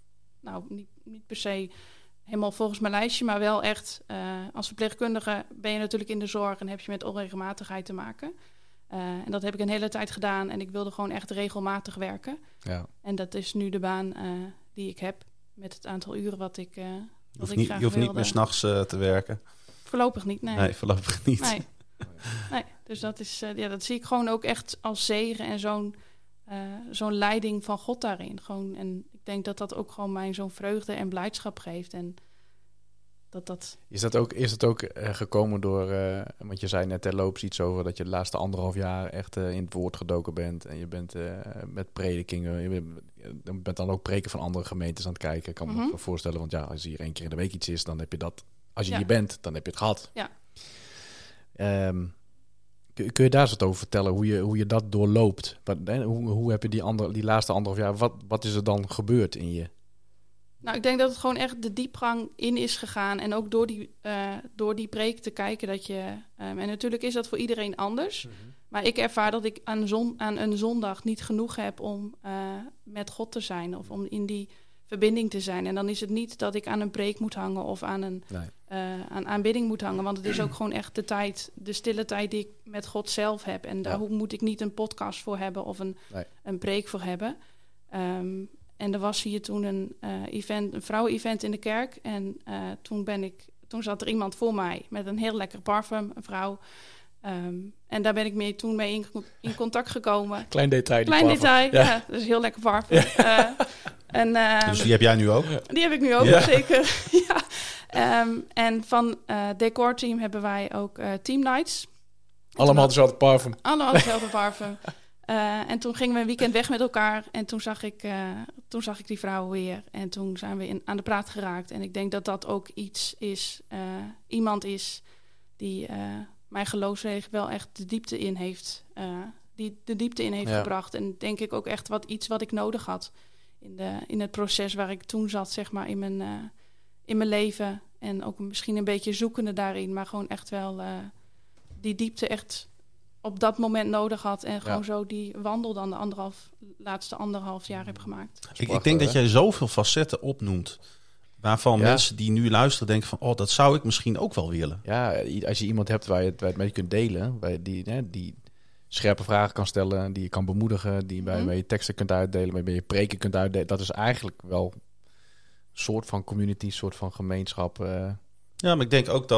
niet per se helemaal volgens mijn lijstje, maar wel echt... als verpleegkundige ben je natuurlijk in de zorg en heb je met onregelmatigheid te maken. En dat heb ik een hele tijd gedaan en ik wilde gewoon echt regelmatig werken. Ja. En dat is nu de baan die ik heb met het aantal uren wat ik graag wilde. Je hoeft niet meer 's nachts te werken? Voorlopig niet, nee. Nee, voorlopig niet. Nee, dus dat zie ik gewoon ook echt als zegen en zo'n leiding van God daarin. Gewoon, en ik denk dat dat ook gewoon mij zo'n vreugde en blijdschap geeft. En dat... Is dat ook gekomen door... want je zei net terloops iets over dat je de laatste 1,5 jaar echt in het woord gedoken bent. En je bent met predikingen... Je bent dan ook preken van andere gemeentes aan het kijken. Ik kan me voorstellen, want als hier 1 keer in de week iets is, dan heb je dat... Als je hier bent, dan heb je het gehad. Ja. Kun je daar eens wat over vertellen, hoe je dat doorloopt? Hoe heb je die laatste 1,5 jaar... Wat is er dan gebeurd in je? Nou, ik denk dat het gewoon echt de diepgang in is gegaan. En ook door die preek te kijken dat je... en natuurlijk is dat voor iedereen anders. Mm-hmm. Maar ik ervaar dat ik aan een zondag niet genoeg heb om met God te zijn. Of om in die verbinding te zijn. En dan is het niet dat ik aan een preek moet hangen of aan aan aanbidding moet hangen. Want het is ook gewoon echt de stille tijd die ik met God zelf heb. En daar moet ik niet een podcast voor hebben of een preek voor hebben. En er was hier toen een vrouwen-event in de kerk. En toen zat er iemand voor mij met een heel lekker parfum, een vrouw. En daar ben ik toen mee in contact gekomen. Klein detail. Ja, dus heel lekker parfum. Dus die heb jij nu ook? Die heb ik nu ook, zeker. Ja. En van decorteam hebben wij ook team nights. Allemaal dezelfde parfum. Allemaal dezelfde parfum. En toen gingen we een weekend weg met elkaar. En toen zag ik die vrouw weer. En toen zijn we aan de praat geraakt. En ik denk dat dat ook iets is. Iemand is die mijn geloofsleven wel echt de diepte in heeft. Die de diepte in heeft gebracht. En denk ik ook echt iets wat ik nodig had. In het proces waar ik toen zat, zeg maar, in mijn leven. En ook misschien een beetje zoekende daarin. Maar gewoon echt wel die diepte echt op dat moment nodig had. En gewoon zo die wandel dan de laatste 1,5 jaar heb gemaakt. Ik denk dat jij zoveel facetten opnoemt. Waarvan mensen die nu luisteren denken van... dat zou ik misschien ook wel willen. Ja, als je iemand hebt waar je het mee kunt delen. Die scherpe vragen kan stellen. Die je kan bemoedigen. Waar je teksten kunt uitdelen. Waar je preken kunt uitdelen. Dat is eigenlijk wel een soort van community. Een soort van gemeenschap. Ja, maar ik denk ook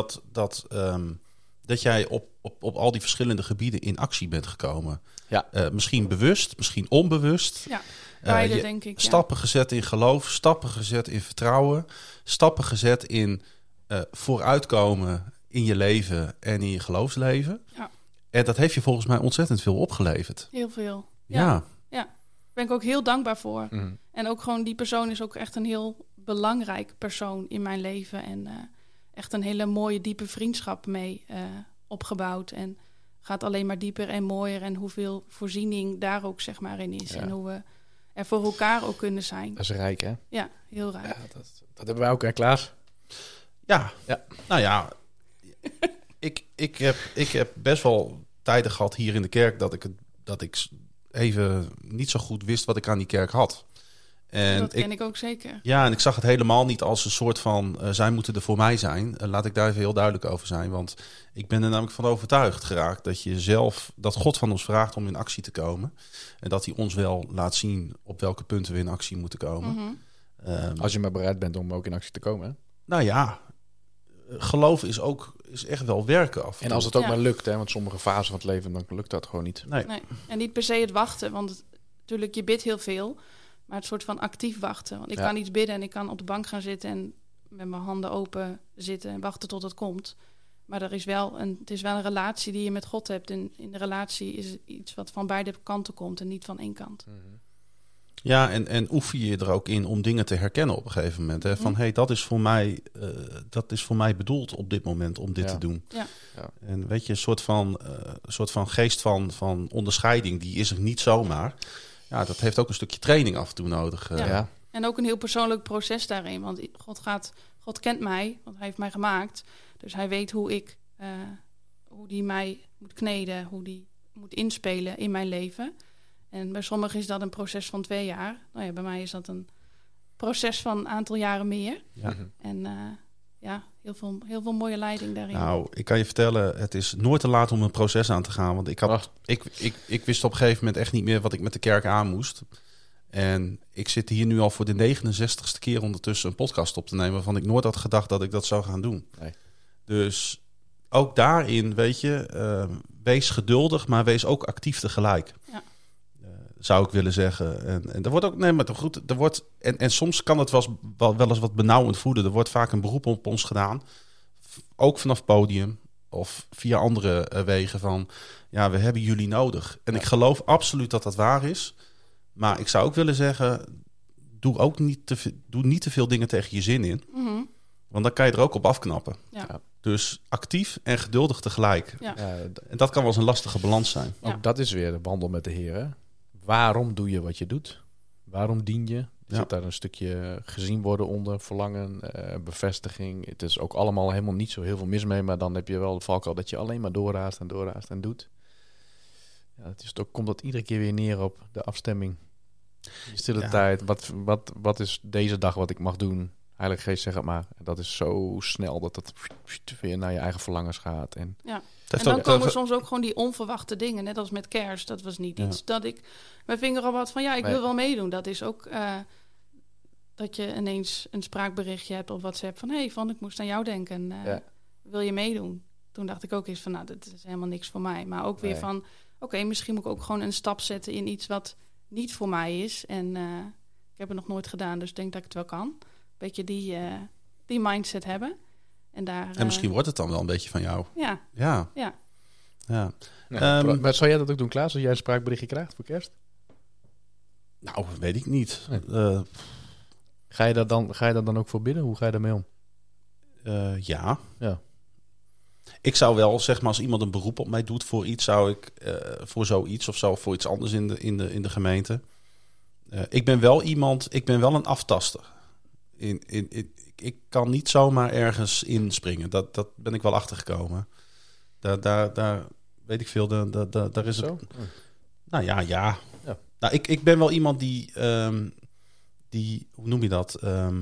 dat jij op al die verschillende gebieden in actie bent gekomen. Ja. Misschien bewust, misschien onbewust. Ja, beide denk ik. Stappen gezet in geloof, stappen gezet in vertrouwen. Stappen gezet in vooruitkomen in je leven en in je geloofsleven. Ja. En dat heeft je volgens mij ontzettend veel opgeleverd. Heel veel. Ja. Daar ben ik ook heel dankbaar voor. Mm. En ook gewoon die persoon is ook echt een heel belangrijk persoon in mijn leven. En echt een hele mooie, diepe vriendschap mee opgebouwd. En gaat alleen maar dieper en mooier. En hoeveel voorziening daar ook zeg maar in is. Ja. En hoe we er voor elkaar ook kunnen zijn. Dat is rijk, hè? Ja, heel rijk. Ja, dat hebben wij ook, hè, Klaas? Ja. Nou ja, ik heb best wel tijden gehad hier in de kerk dat ik even niet zo goed wist wat ik aan die kerk had. En dat ken ik ook zeker. Ja, en ik zag het helemaal niet als een soort van... zij moeten er voor mij zijn. Laat ik daar even heel duidelijk over zijn. Want ik ben er namelijk van overtuigd geraakt... dat God van ons vraagt om in actie te komen. En dat hij ons wel laat zien op welke punten we in actie moeten komen. Mm-hmm. Als je maar bereid bent om ook in actie te komen. Hè? Nou ja, geloof is echt wel werken af. En als het ook maar lukt, hè? Want sommige fasen van het leven, dan lukt dat gewoon niet. Nee. En niet per se het wachten, want natuurlijk, je bidt heel veel... Maar het soort van actief wachten. Want ik kan iets bidden en ik kan op de bank gaan zitten... en met mijn handen open zitten en wachten tot het komt. Maar het is wel een relatie die je met God hebt. En in de relatie is het iets wat van beide kanten komt... en niet van één kant. Mm-hmm. Ja, en oefen je er ook in om dingen te herkennen op een gegeven moment. Hè? Van, dat is voor mij bedoeld op dit moment om dit te doen. Ja. En weet je, een soort van geest van onderscheiding... die is er niet zomaar... Ja, dat heeft ook een stukje training af en toe nodig. Ja. En ook een heel persoonlijk proces daarin. Want God kent mij, want hij heeft mij gemaakt. Dus hij weet hoe die mij moet kneden, hoe die moet inspelen in mijn leven. En bij sommigen is dat een proces van 2 jaar. Nou ja, bij mij is dat een proces van een aantal jaren meer. Ja. En heel veel mooie leiding daarin. Nou, ik kan je vertellen, het is nooit te laat om een proces aan te gaan. Want ik wist op een gegeven moment echt niet meer wat ik met de kerk aan moest. En ik zit hier nu al voor de 69ste keer ondertussen een podcast op te nemen... waarvan ik nooit had gedacht dat ik dat zou gaan doen. Nee. Dus ook daarin, weet je, wees geduldig, maar wees ook actief tegelijk. Ja. Zou ik willen zeggen. En er wordt ook, nee, maar goed, er wordt, en soms kan het wel eens wat benauwend voelen. Er wordt vaak een beroep op ons gedaan. Ook vanaf podium of via andere wegen van, ja, we hebben jullie nodig. En ik geloof absoluut dat dat waar is. Maar ik zou ook willen zeggen, doe niet te veel dingen tegen je zin in. Mm-hmm. Want dan kan je er ook op afknappen. Ja. Dus actief en geduldig tegelijk. Ja. En dat kan wel eens een lastige balans zijn. Ja. Ook dat is weer de wandel met de Heer. Hè? Waarom doe je wat je doet? Waarom dien je? Er zit daar een stukje gezien worden onder, verlangen, bevestiging. Het is ook allemaal helemaal niet zo heel veel mis mee. Maar dan heb je wel de valkuil dat je alleen maar doorraast en doet. Ja, komt dat iedere keer weer neer op de afstemming. De stille tijd. Wat is deze dag wat ik mag doen? Heilige Geest, zeg het maar. En dat is zo snel dat het weer naar je eigen verlangens gaat. En dan komen soms ook gewoon die onverwachte dingen. Net als met kerst. Dat was niet iets dat ik mijn vinger op had van... ik wil wel meedoen. Dat is ook dat je ineens een spraakberichtje hebt op WhatsApp... van ik moest aan jou denken. Wil je meedoen? Toen dacht ik ook eens van, dat is helemaal niks voor mij. Maar ook weer van, misschien moet ik ook gewoon een stap zetten... in iets wat niet voor mij is. En ik heb het nog nooit gedaan, dus ik denk dat ik het wel kan. Beetje die mindset hebben. En misschien wordt het dan wel een beetje van jou. Ja. Maar zou jij dat ook doen, Klaas? Als jij een spraakberichtje krijgt voor kerst? Nou, weet ik niet. Ga je daar dan ook voor bidden? Hoe ga je daarmee om? Ja. Ik zou wel, zeg maar, als iemand een beroep op mij doet voor iets... zou ik voor zoiets of zo, voor iets anders in de gemeente... Ik ben wel een aftaster. Ik kan niet zomaar ergens inspringen. Dat ben ik wel achtergekomen. Daar weet ik veel. Daar is het. Zo? Nou ja. Nou, ik ben wel iemand die hoe noem je dat?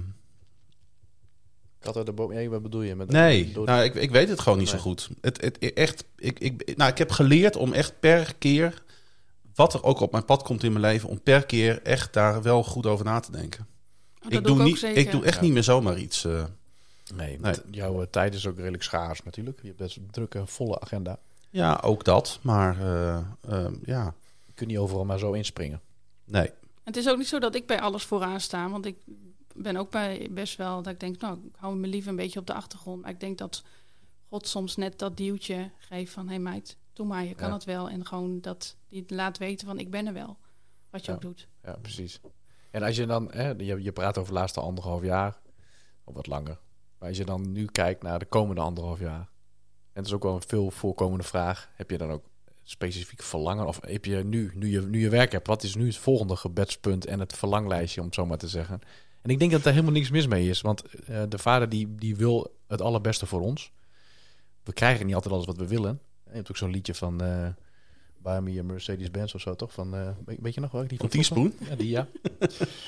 Kat uit de boom. Wat bedoel je? Ik weet het gewoon niet zo goed. Ik heb geleerd om echt per keer... wat er ook op mijn pad komt in mijn leven... om per keer echt daar wel goed over na te denken. Ik doe echt niet meer zomaar iets. Nee. Jouw tijd is ook redelijk schaars natuurlijk. Je hebt best een drukke, volle agenda. Ja, ook dat. Maar Je kunt niet overal maar zo inspringen. Nee. Het is ook niet zo dat ik bij alles vooraan sta. Want ik ben ook bij best wel dat ik denk... ik hou me liever een beetje op de achtergrond. Maar ik denk dat God soms net dat duwtje geeft van... hé meid, doe maar, je kan het wel. En gewoon dat die laat weten van ik ben er wel. Wat je ook doet. Ja, precies. En als je dan... je praat over de laatste 1,5 jaar. Of wat langer. Maar als je dan nu kijkt naar de komende 1,5 jaar... en het is ook wel een veel voorkomende vraag... heb je dan ook specifiek verlangen? Of heb je nu je werk hebt... wat is nu het volgende gebedspunt en het verlanglijstje... om het zo maar te zeggen? En ik denk dat er helemaal niks mis mee is. Want de vader die wil het allerbeste voor ons. We krijgen niet altijd alles wat we willen. Je hebt ook zo'n liedje van... Buy me a Mercedes-Benz of zo, toch? Van, weet je nog wel? Van Teaspoon? Ja, die.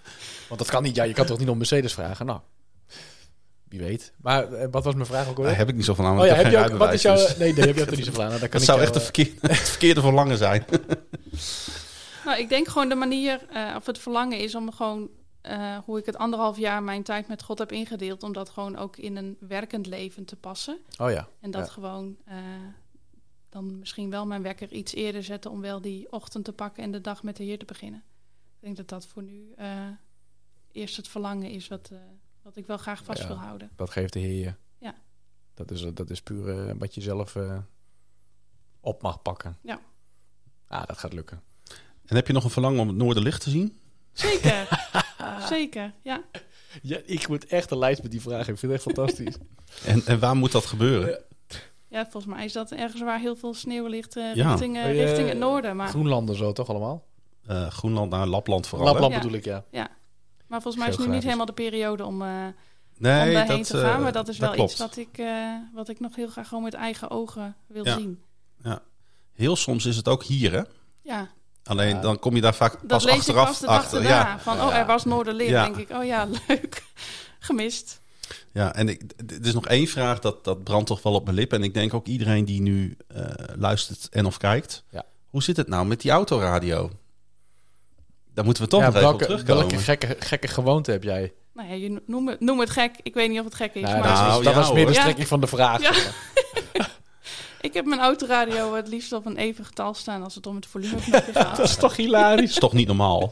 Want dat kan niet. Ja, je kan toch niet om Mercedes vragen? Nou, wie weet. Maar wat was mijn vraag ook alweer? Daar heb ik niet zo van aan. Oh ja, ik heb heb geen je ook... Wat is jouw... rijbewijs, dus Nee, heb je er niet zo van aan. Nou, dat zou echt het verkeerde verlangen zijn. Nou, ik denk gewoon de manier, of het verlangen is om gewoon, hoe ik het 1,5 jaar mijn tijd met God heb ingedeeld, om dat gewoon ook in een werkend leven te passen. Oh ja. En dat gewoon dan misschien wel mijn wekker iets eerder zetten om wel die ochtend te pakken en de dag met de Heer te beginnen. Ik denk dat dat voor nu eerst het verlangen is wat ik wel graag vast wil houden. Dat geeft de Heer je. Ja. Dat is puur wat je zelf op mag pakken. Ja. Ah, dat gaat lukken. En heb je nog een verlangen om het Noorderlicht te zien? Zeker. Zeker, ja. Ja, ik moet echt een lijst met die vragen. Ik vind het echt fantastisch. En waar moet dat gebeuren? Ja, volgens mij is dat ergens waar heel veel sneeuw ligt Ja. richting het noorden. Maar, Groenlanden zo toch allemaal? Groenland naar Lapland vooral. Lapland hè? bedoel ik, ja. maar volgens mij is het nu niet helemaal de periode om Nee, daarheen te gaan. Maar dat is wel klopt. iets wat ik nog heel graag gewoon met eigen ogen wil Ja. zien. Ja. Heel soms is het ook hier, hè? Ja, Alleen dan kom je daar vaak dat pas lees achteraf ik pas de dag achter. daarna. Ja. Van, er was Noorderlicht. Ja. Denk ik, oh ja, leuk. Gemist. Ja, en er is nog één vraag, dat brandt toch wel op mijn lippen. En ik denk ook iedereen die nu luistert en of kijkt. Ja. Hoe zit het nou met die autoradio? Daar moeten we toch nog even op terugkomen. Welke gekke gewoonte heb jij? Nou ja, je noem het gek. Ik weet niet of het gek is. Nou, maar dat was meer de hoor. strekking van de vraag. Ja. Ik heb mijn autoradio het liefst op een even getal staan als het om het volumeknopje gaat. Dat is toch hilarisch? Dat is toch niet normaal?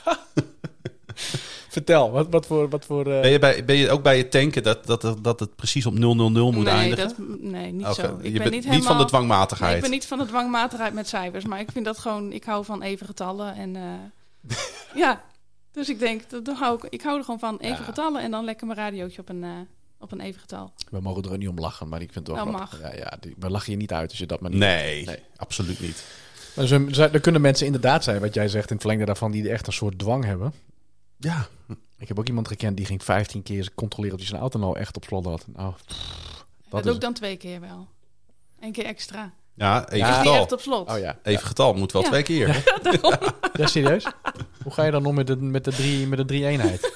Vertel, wat voor Ben je ook bij het tanken dat het precies op 000 moet eindigen? Nee, niet Oké, zo. Ik je ben bent niet niet van de helemaal... dwangmatigheid. Nee, ik ben niet van de dwangmatigheid met cijfers, maar ik vind dat gewoon... Ik hou van even getallen en ja, dus ik denk, ik hou er gewoon van even getallen en dan lekker mijn radiootje op een even getal. We mogen er niet om lachen, maar ik vind het wel Nou, grappig. Ja, we lachen je niet uit als je dat maar niet... Nee, absoluut niet. Maar er kunnen mensen inderdaad zijn, wat jij zegt, in het verlengde daarvan, die echt een soort dwang hebben. Ja, Ik heb ook iemand gekend die ging 15 keer controleren of hij zijn auto nou echt op slot had. Nou, Dat doe ik dan 2 keer wel. 1 keer extra. ja even Is niet getal. echt op slot. Oh ja. Even getal moet wel Ja. 2 keer. Ja, serieus? Hoe ga je dan om met de drie eenheid?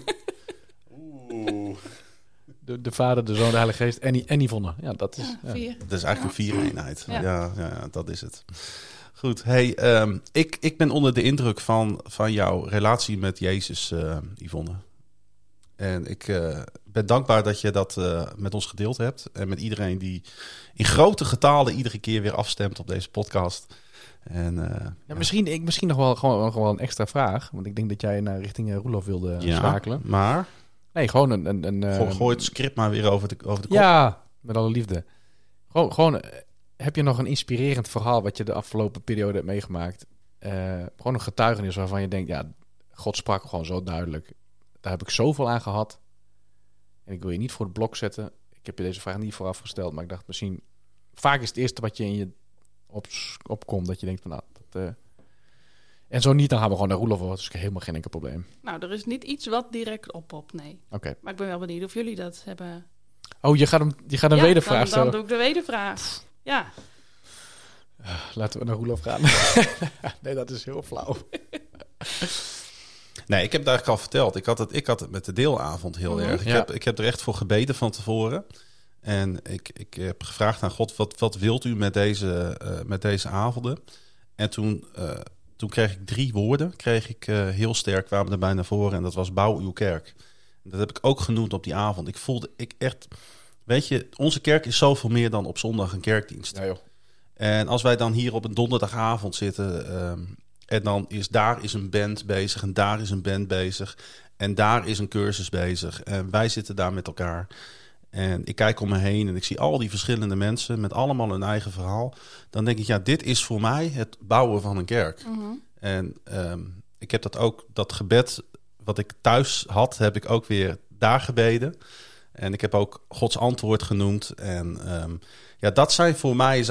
De Vader, de Zoon, de Heilige Geest en Yvonne. Ja, dat is... Ja. 4. Dat is eigenlijk een 4-eenheid. Ja. Ja, dat is het. Goed, hey, ik ben onder de indruk van jouw relatie met Jezus, Yvonne. En ik ben dankbaar dat je dat met ons gedeeld hebt. En met iedereen die in grote getalen iedere keer weer afstemt op deze podcast. En, Ja, misschien nog wel gewoon een extra vraag. Want ik denk dat jij naar richting Roelof wilde schakelen. Maar Nee, gewoon een gooi het script maar weer over de kop. Ja, met alle liefde. Gewoon heb je nog een inspirerend verhaal wat je de afgelopen periode hebt meegemaakt? Gewoon een getuigenis waarvan je denkt, ja, God sprak gewoon zo duidelijk. Daar heb ik zoveel aan gehad. En ik wil je niet voor het blok zetten. Ik heb je deze vraag niet vooraf gesteld, maar ik dacht misschien... Vaak is het eerste wat je in je opkomt dat je denkt van, nou... En zo niet, dan gaan we gewoon naar Roelof. Dat is helemaal geen enkel probleem. Nou, er is niet iets wat direct oppopt, nee. Oké. Maar ik ben wel benieuwd of jullie dat hebben. Oh, je gaat een wedervraag stellen. Dan doe ik de wedervraag. Ja. Laten we naar Roelof gaan. Nee, dat is heel flauw. Nee, ik heb het eigenlijk al verteld. Ik had het met de deelavond heel erg. Ik heb er echt voor gebeden van tevoren. En ik heb gevraagd aan God, wat wilt u met deze avonden? En toen kreeg ik 3 woorden, heel sterk, kwamen erbij naar voren. En dat was bouw uw kerk. Dat heb ik ook genoemd op die avond. Ik voelde echt, weet je, onze kerk is zoveel meer dan op zondag een kerkdienst. Ja, joh. En als wij dan hier op een donderdagavond zitten... en dan daar is een band bezig en daar is een band bezig... en daar is een cursus bezig. En wij zitten daar met elkaar. En ik kijk om me heen en ik zie al die verschillende mensen... met allemaal hun eigen verhaal. Dan denk ik, ja, dit is voor mij het bouwen van een kerk. Mm-hmm. En ik heb dat gebed wat ik thuis had... heb ik ook weer daar gebeden. En ik heb ook Gods antwoord genoemd. En dat zijn voor mij...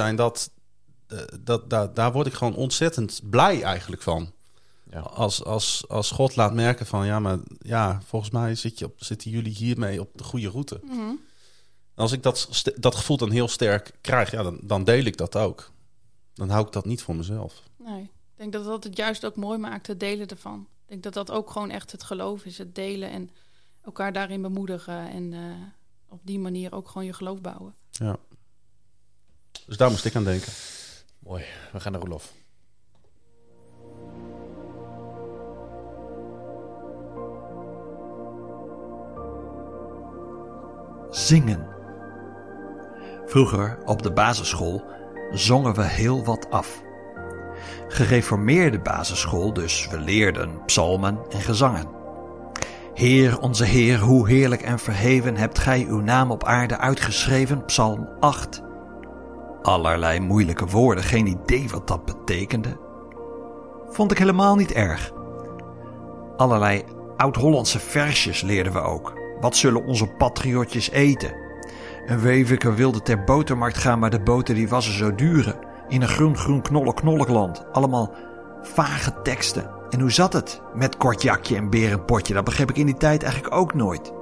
Daar word ik gewoon ontzettend blij eigenlijk van. Ja. Als God laat merken van... ja, volgens mij zitten jullie hiermee op de goede route. Mm-hmm. Als ik dat gevoel dan heel sterk krijg... ja, dan deel ik dat ook. Dan hou ik dat niet voor mezelf. Nee, ik denk dat het juist ook mooi maakt, het delen ervan. Ik denk dat dat ook gewoon echt het geloof is. Het delen en elkaar daarin bemoedigen. En op die manier ook gewoon je geloof bouwen. Ja. Dus daar moest ik aan denken. Mooi, we gaan naar Roelof. Zingen. Vroeger op de basisschool zongen we heel wat af. Gereformeerde basisschool, dus we leerden psalmen en gezangen. Heer, onze Heer, hoe heerlijk en verheven hebt gij uw naam op aarde uitgeschreven, psalm 8. Allerlei moeilijke woorden, geen idee wat dat betekende. Vond ik helemaal niet erg. Allerlei oud-Hollandse versjes leerden we ook. Wat zullen onze patriotjes eten? Een weverke wilde ter botermarkt gaan, maar de boter die was er zo dure. In een groen knollig land. Allemaal vage teksten. En hoe zat het met kortjakje en berenpotje? Dat begreep ik in die tijd eigenlijk ook nooit.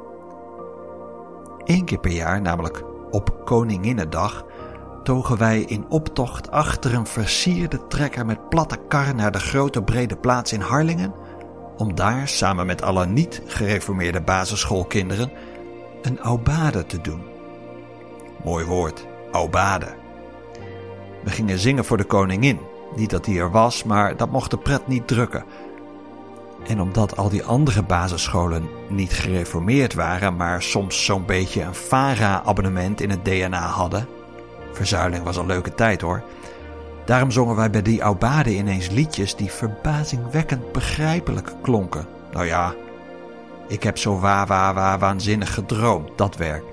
1 keer per jaar, namelijk op Koninginnedag, togen wij in optocht achter een versierde trekker met platte kar naar de grote brede plaats in Harlingen, om daar samen met alle niet gereformeerde basisschoolkinderen een aubade te doen. Mooi woord, aubade. We gingen zingen voor de koningin. Niet dat die er was, maar dat mocht de pret niet drukken. En omdat al die andere basisscholen niet gereformeerd waren, maar soms zo'n beetje een VARA-abonnement in het DNA hadden. Verzuiling was een leuke tijd hoor. Daarom zongen wij bij die aubade ineens liedjes die verbazingwekkend begrijpelijk klonken. Nou ja, ik heb zo waanzinnig gedroomd, dat werk.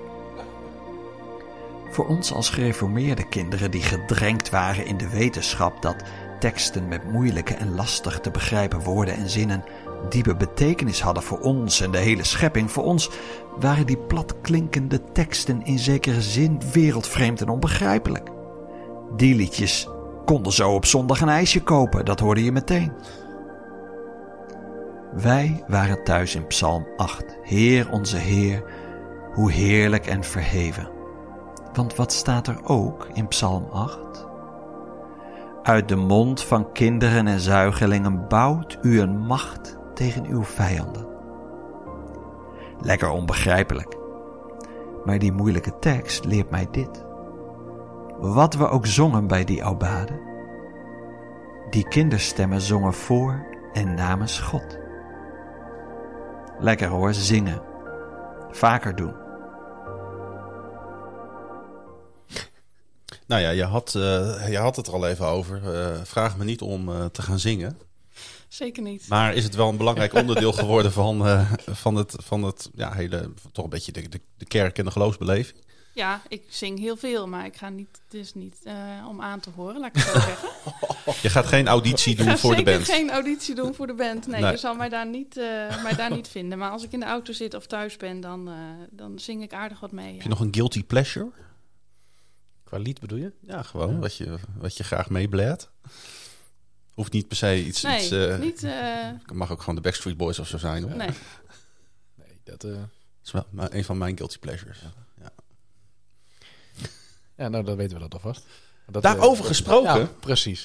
Voor ons als gereformeerde kinderen die gedrenkt waren in de wetenschap dat teksten met moeilijke en lastig te begrijpen woorden en zinnen diepe betekenis hadden voor ons en de hele schepping, voor ons waren die platklinkende teksten in zekere zin wereldvreemd en onbegrijpelijk. Die liedjes konden zo op zondag een ijsje kopen, dat hoorde je meteen. Wij waren thuis in Psalm 8. Heer onze Heer, hoe heerlijk en verheven. Want wat staat er ook in Psalm 8? Uit de mond van kinderen en zuigelingen bouwt u een macht tegen uw vijanden. Lekker onbegrijpelijk. Maar die moeilijke tekst leert mij dit. Wat we ook zongen bij die aubade, die kinderstemmen zongen voor en namens God. Lekker hoor, zingen. Vaker doen. Nou ja, je had het er al even over. Vraag me niet om te gaan zingen. Zeker niet. Maar is het wel een belangrijk onderdeel geworden van het ja, hele, toch een beetje de kerk en de geloofsbeleving? Ja, ik zing heel veel, maar ik ga niet, dus niet om aan te horen, laat ik het zo zeggen. Je gaat geen auditie doen voor de band? Ik ga zeker geen auditie doen voor de band. Nee, Nee. je zal mij daar niet vinden. Maar als ik in de auto zit of thuis ben, dan zing ik aardig wat mee. Ja. Heb je nog een guilty pleasure? Qua lied bedoel je? Ja, gewoon wat je graag meebladt. Hoeft niet per se iets... Nee, niet... Het mag ook gewoon de Backstreet Boys of zo zijn. Hoor. Nee. Nee, dat... Dat is wel een van mijn guilty pleasures. Ja. Ja, nou, dan weten we dat alvast. Dat, Daarover gesproken. Ja, precies.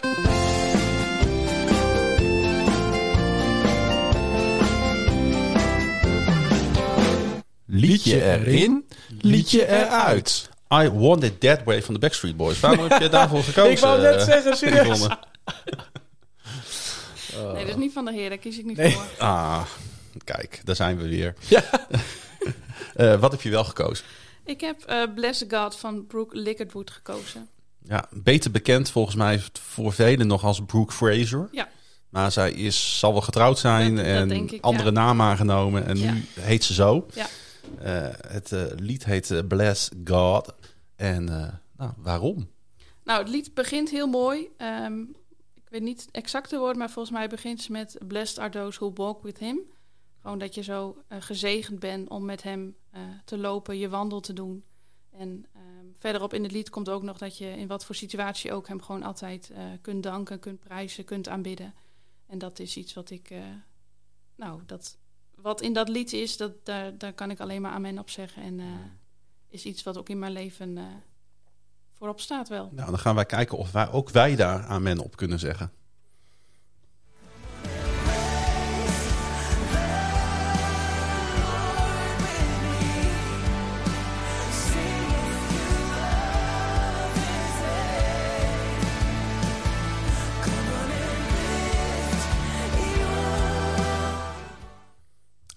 Liedje erin, liedje eruit. I Want It That Way van de Backstreet Boys. Waarom heb je daarvoor gekozen? Ik wou net zeggen, serieus. Yvonne? Nee, dat is niet van de Heer, daar kies ik niet Nee. voor. Ah, kijk, daar zijn we weer. Ja. Wat heb je wel gekozen? Ik heb Bless God van Brooke Lickardwood gekozen. Ja, beter bekend volgens mij voor velen nog als Brooke Fraser. Ja. Maar zij zal wel getrouwd zijn Dat en denk ik, andere ja. naam aangenomen. En Ja. nu heet ze zo. Ja. Het lied heet Bless God. En waarom? Nou, het lied begint heel mooi. Ik weet niet exact de woorden, maar volgens mij begint ze met Blessed are those who walk with him. Gewoon dat je zo gezegend bent om met hem te lopen, je wandel te doen. En verderop in het lied komt ook nog dat je in wat voor situatie ook hem gewoon altijd kunt danken, kunt prijzen, kunt aanbidden. En dat is iets wat ik, wat in dat lied is, daar kan ik alleen maar amen op zeggen. En is iets wat ook in mijn leven voorop staat wel. Nou, dan gaan wij kijken of wij daar amen op kunnen zeggen.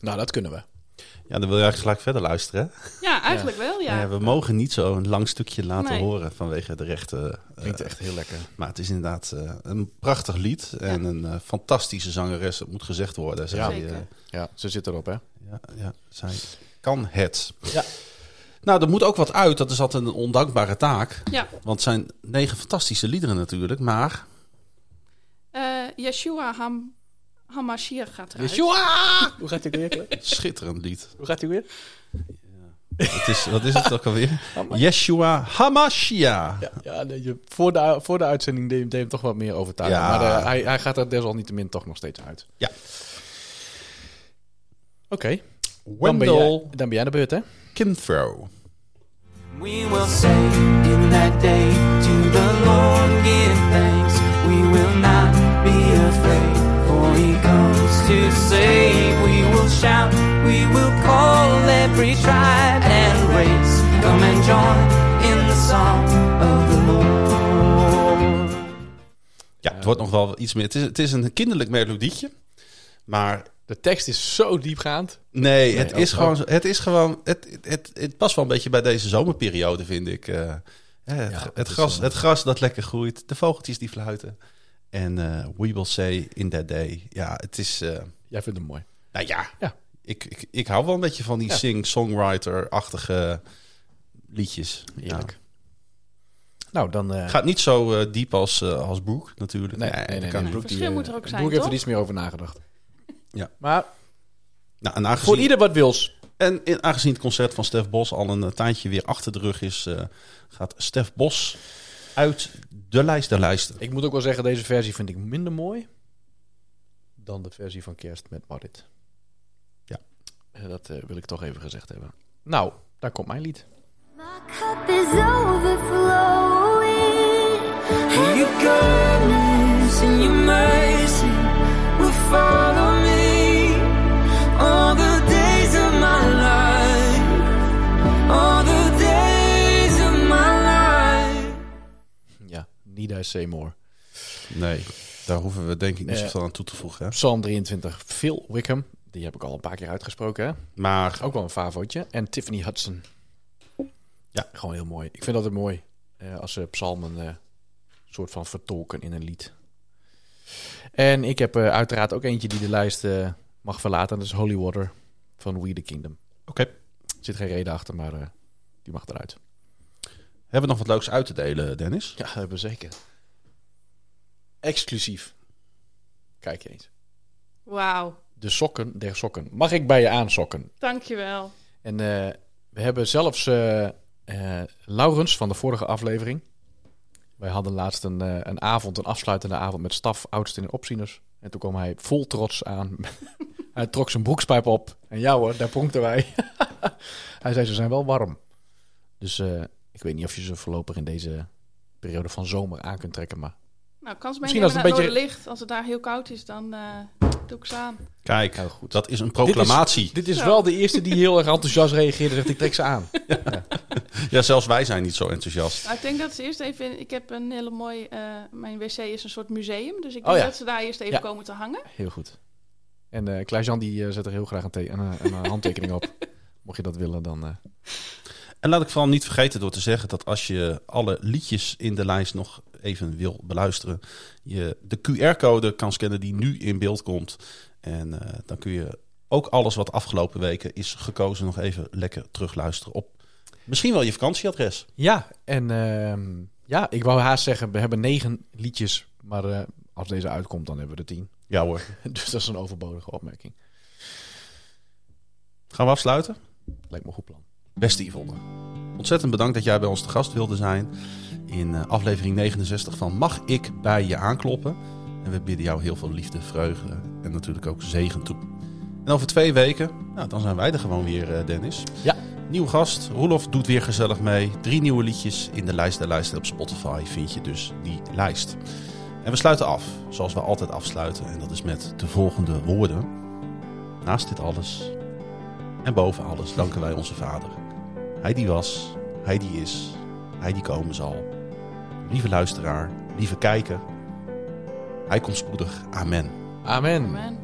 Nou, dat kunnen we. Ja, dan wil je eigenlijk gelijk verder luisteren. Hè? Ja, eigenlijk wel, ja. We mogen niet zo een lang stukje laten Nee. horen vanwege de rechten. Klinkt echt heel lekker. Maar het is inderdaad een prachtig lied en een fantastische zangeres. Het moet gezegd worden. Zij, Zeker. Ja, ze zit erop, hè? zij kan het. Ja. Nou, er moet ook wat uit. Dat is altijd een ondankbare taak. Ja. Want het zijn 9 fantastische liederen natuurlijk. Maar Yeshua HaMashiach gaat eruit. Yeshua! Hoe gaat hij weer? schitterend lied. Hoe gaat hij weer? Wat is het ook alweer? Yeshua HaMashiach. Ja, nee, voor de uitzending deed hem toch wat meer overtuigen. Ja. Maar hij gaat er desalniettemin toch nog steeds uit. Ja. Oké. Wendell Dan ben jij aan de beurt, hè? Kinthrow. We will say in that day to the Lord give thanks. We will not be afraid, for he comes to save. We will shout, we will call every tribe and race. Come and join in the song of the Lord. Ja, het wordt nog wel iets meer. Het is een kinderlijk melodietje. Maar De tekst is zo diepgaand. nee, het is ook. gewoon... Het past wel een beetje bij deze zomerperiode, vind ik. Het gras dat lekker groeit. De vogeltjes die fluiten. En we will say in that day. Ja, het is... Jij vindt hem mooi. nou ja, Ja. Ik hou wel een beetje van die Ja. sing-songwriter-achtige liedjes. Heerlijk. Nou, dan... Ja. Gaat niet zo diep als Brooke, natuurlijk. Nee, dat nee. kan niet. Brooke, Verschil moet er ook zijn, Brooke heeft er toch? iets meer over nagedacht. Ja. Maar Nou, en aangezien, voor ieder wat wils. en aangezien het concert van Stef Bos al een tijdje weer achter de rug is, gaat Stef Bos uit de lijst der lijsten. Ik moet ook wel zeggen, deze versie vind ik minder mooi dan de versie van Kerst met Marit. Ja. Dat wil ik toch even gezegd hebben. Nou, daar komt mijn lied. My cup is overflowing. Your goodness and your mercy will follow me all the days of my life. All the days of my life. Ja, Need I Say More. Nee, daar hoeven we denk ik niet Nee. zoveel aan toe te voegen. Hè? Psalm 23, Phil Wickham. Die heb ik al een paar keer uitgesproken, hè? Maar Ook wel een favootje. En Tiffany Hudson. Ja. Gewoon heel mooi. Ik vind dat het mooi als ze psalmen soort van vertolken in een lied. En ik heb uiteraard ook eentje die de lijst mag verlaten. Dat is Holy Water van We the Kingdom. oké. Er zit geen reden achter, maar die mag eruit. Hebben we nog wat leuks uit te delen, Dennis? Ja, dat hebben we zeker. Exclusief. Kijk eens. Wauw, De sokken der sokken. Mag ik bij je aansokken? dankjewel. En we hebben zelfs Laurens van de vorige aflevering. Wij hadden laatst een afsluitende avond met staf, oudsten en opzieners. En toen kwam hij vol trots aan. Hij trok zijn broekspijp op. En ja hoor, daar pronkten wij. Hij zei, ze zijn wel warm. Dus ik weet niet of je ze voorlopig in deze periode van zomer aan kunt trekken. Maar Nou, kans Misschien meenemen als naar het het een Noorderlicht. Als het daar heel koud is, dan doe ik ze aan. Kijk, Heel goed. dat is een proclamatie. dit is Ja. wel de eerste die heel erg enthousiast reageerde. Zegt, ik trek ze aan. Ja, zelfs wij zijn niet zo enthousiast. Nou, ik denk dat ze eerst even... Ik heb een hele mooi... mijn wc is een soort museum. Dus ik Oh denk ja. dat ze daar eerst even Ja. komen te hangen. Heel goed. En Klaas-Jan die zet er heel graag een handtekening op. Mocht je dat willen, dan... En laat ik vooral niet vergeten door te zeggen dat als je alle liedjes in de lijst nog even wil beluisteren, je de QR-code kan scannen die nu in beeld komt. En dan kun je ook alles wat afgelopen weken is gekozen nog even lekker terugluisteren op misschien wel je vakantieadres. Ja, en ik wou haast zeggen, we hebben 9 liedjes. Maar als deze uitkomt, dan hebben we er 10. Ja hoor. Dus dat is een overbodige opmerking. Gaan we afsluiten? Lijkt me een goed plan. Beste Yvonne, ontzettend bedankt dat jij bij ons te gast wilde zijn in aflevering 69 van Mag ik bij je aankloppen? En we bidden jou heel veel liefde, vreugde en natuurlijk ook zegen toe. En over 2 weken, nou, dan zijn wij er gewoon weer, Dennis. Ja. Nieuwe gast, Roelof doet weer gezellig mee. 3 nieuwe liedjes in de lijst der lijsten op Spotify vind je dus die lijst. En we sluiten af, zoals we altijd afsluiten. En dat is met de volgende woorden. Naast dit alles en boven alles danken wij onze Vader. Hij die was, hij die is, hij die komen zal. Lieve luisteraar, lieve kijker. Hij komt spoedig. Amen. Amen. Amen.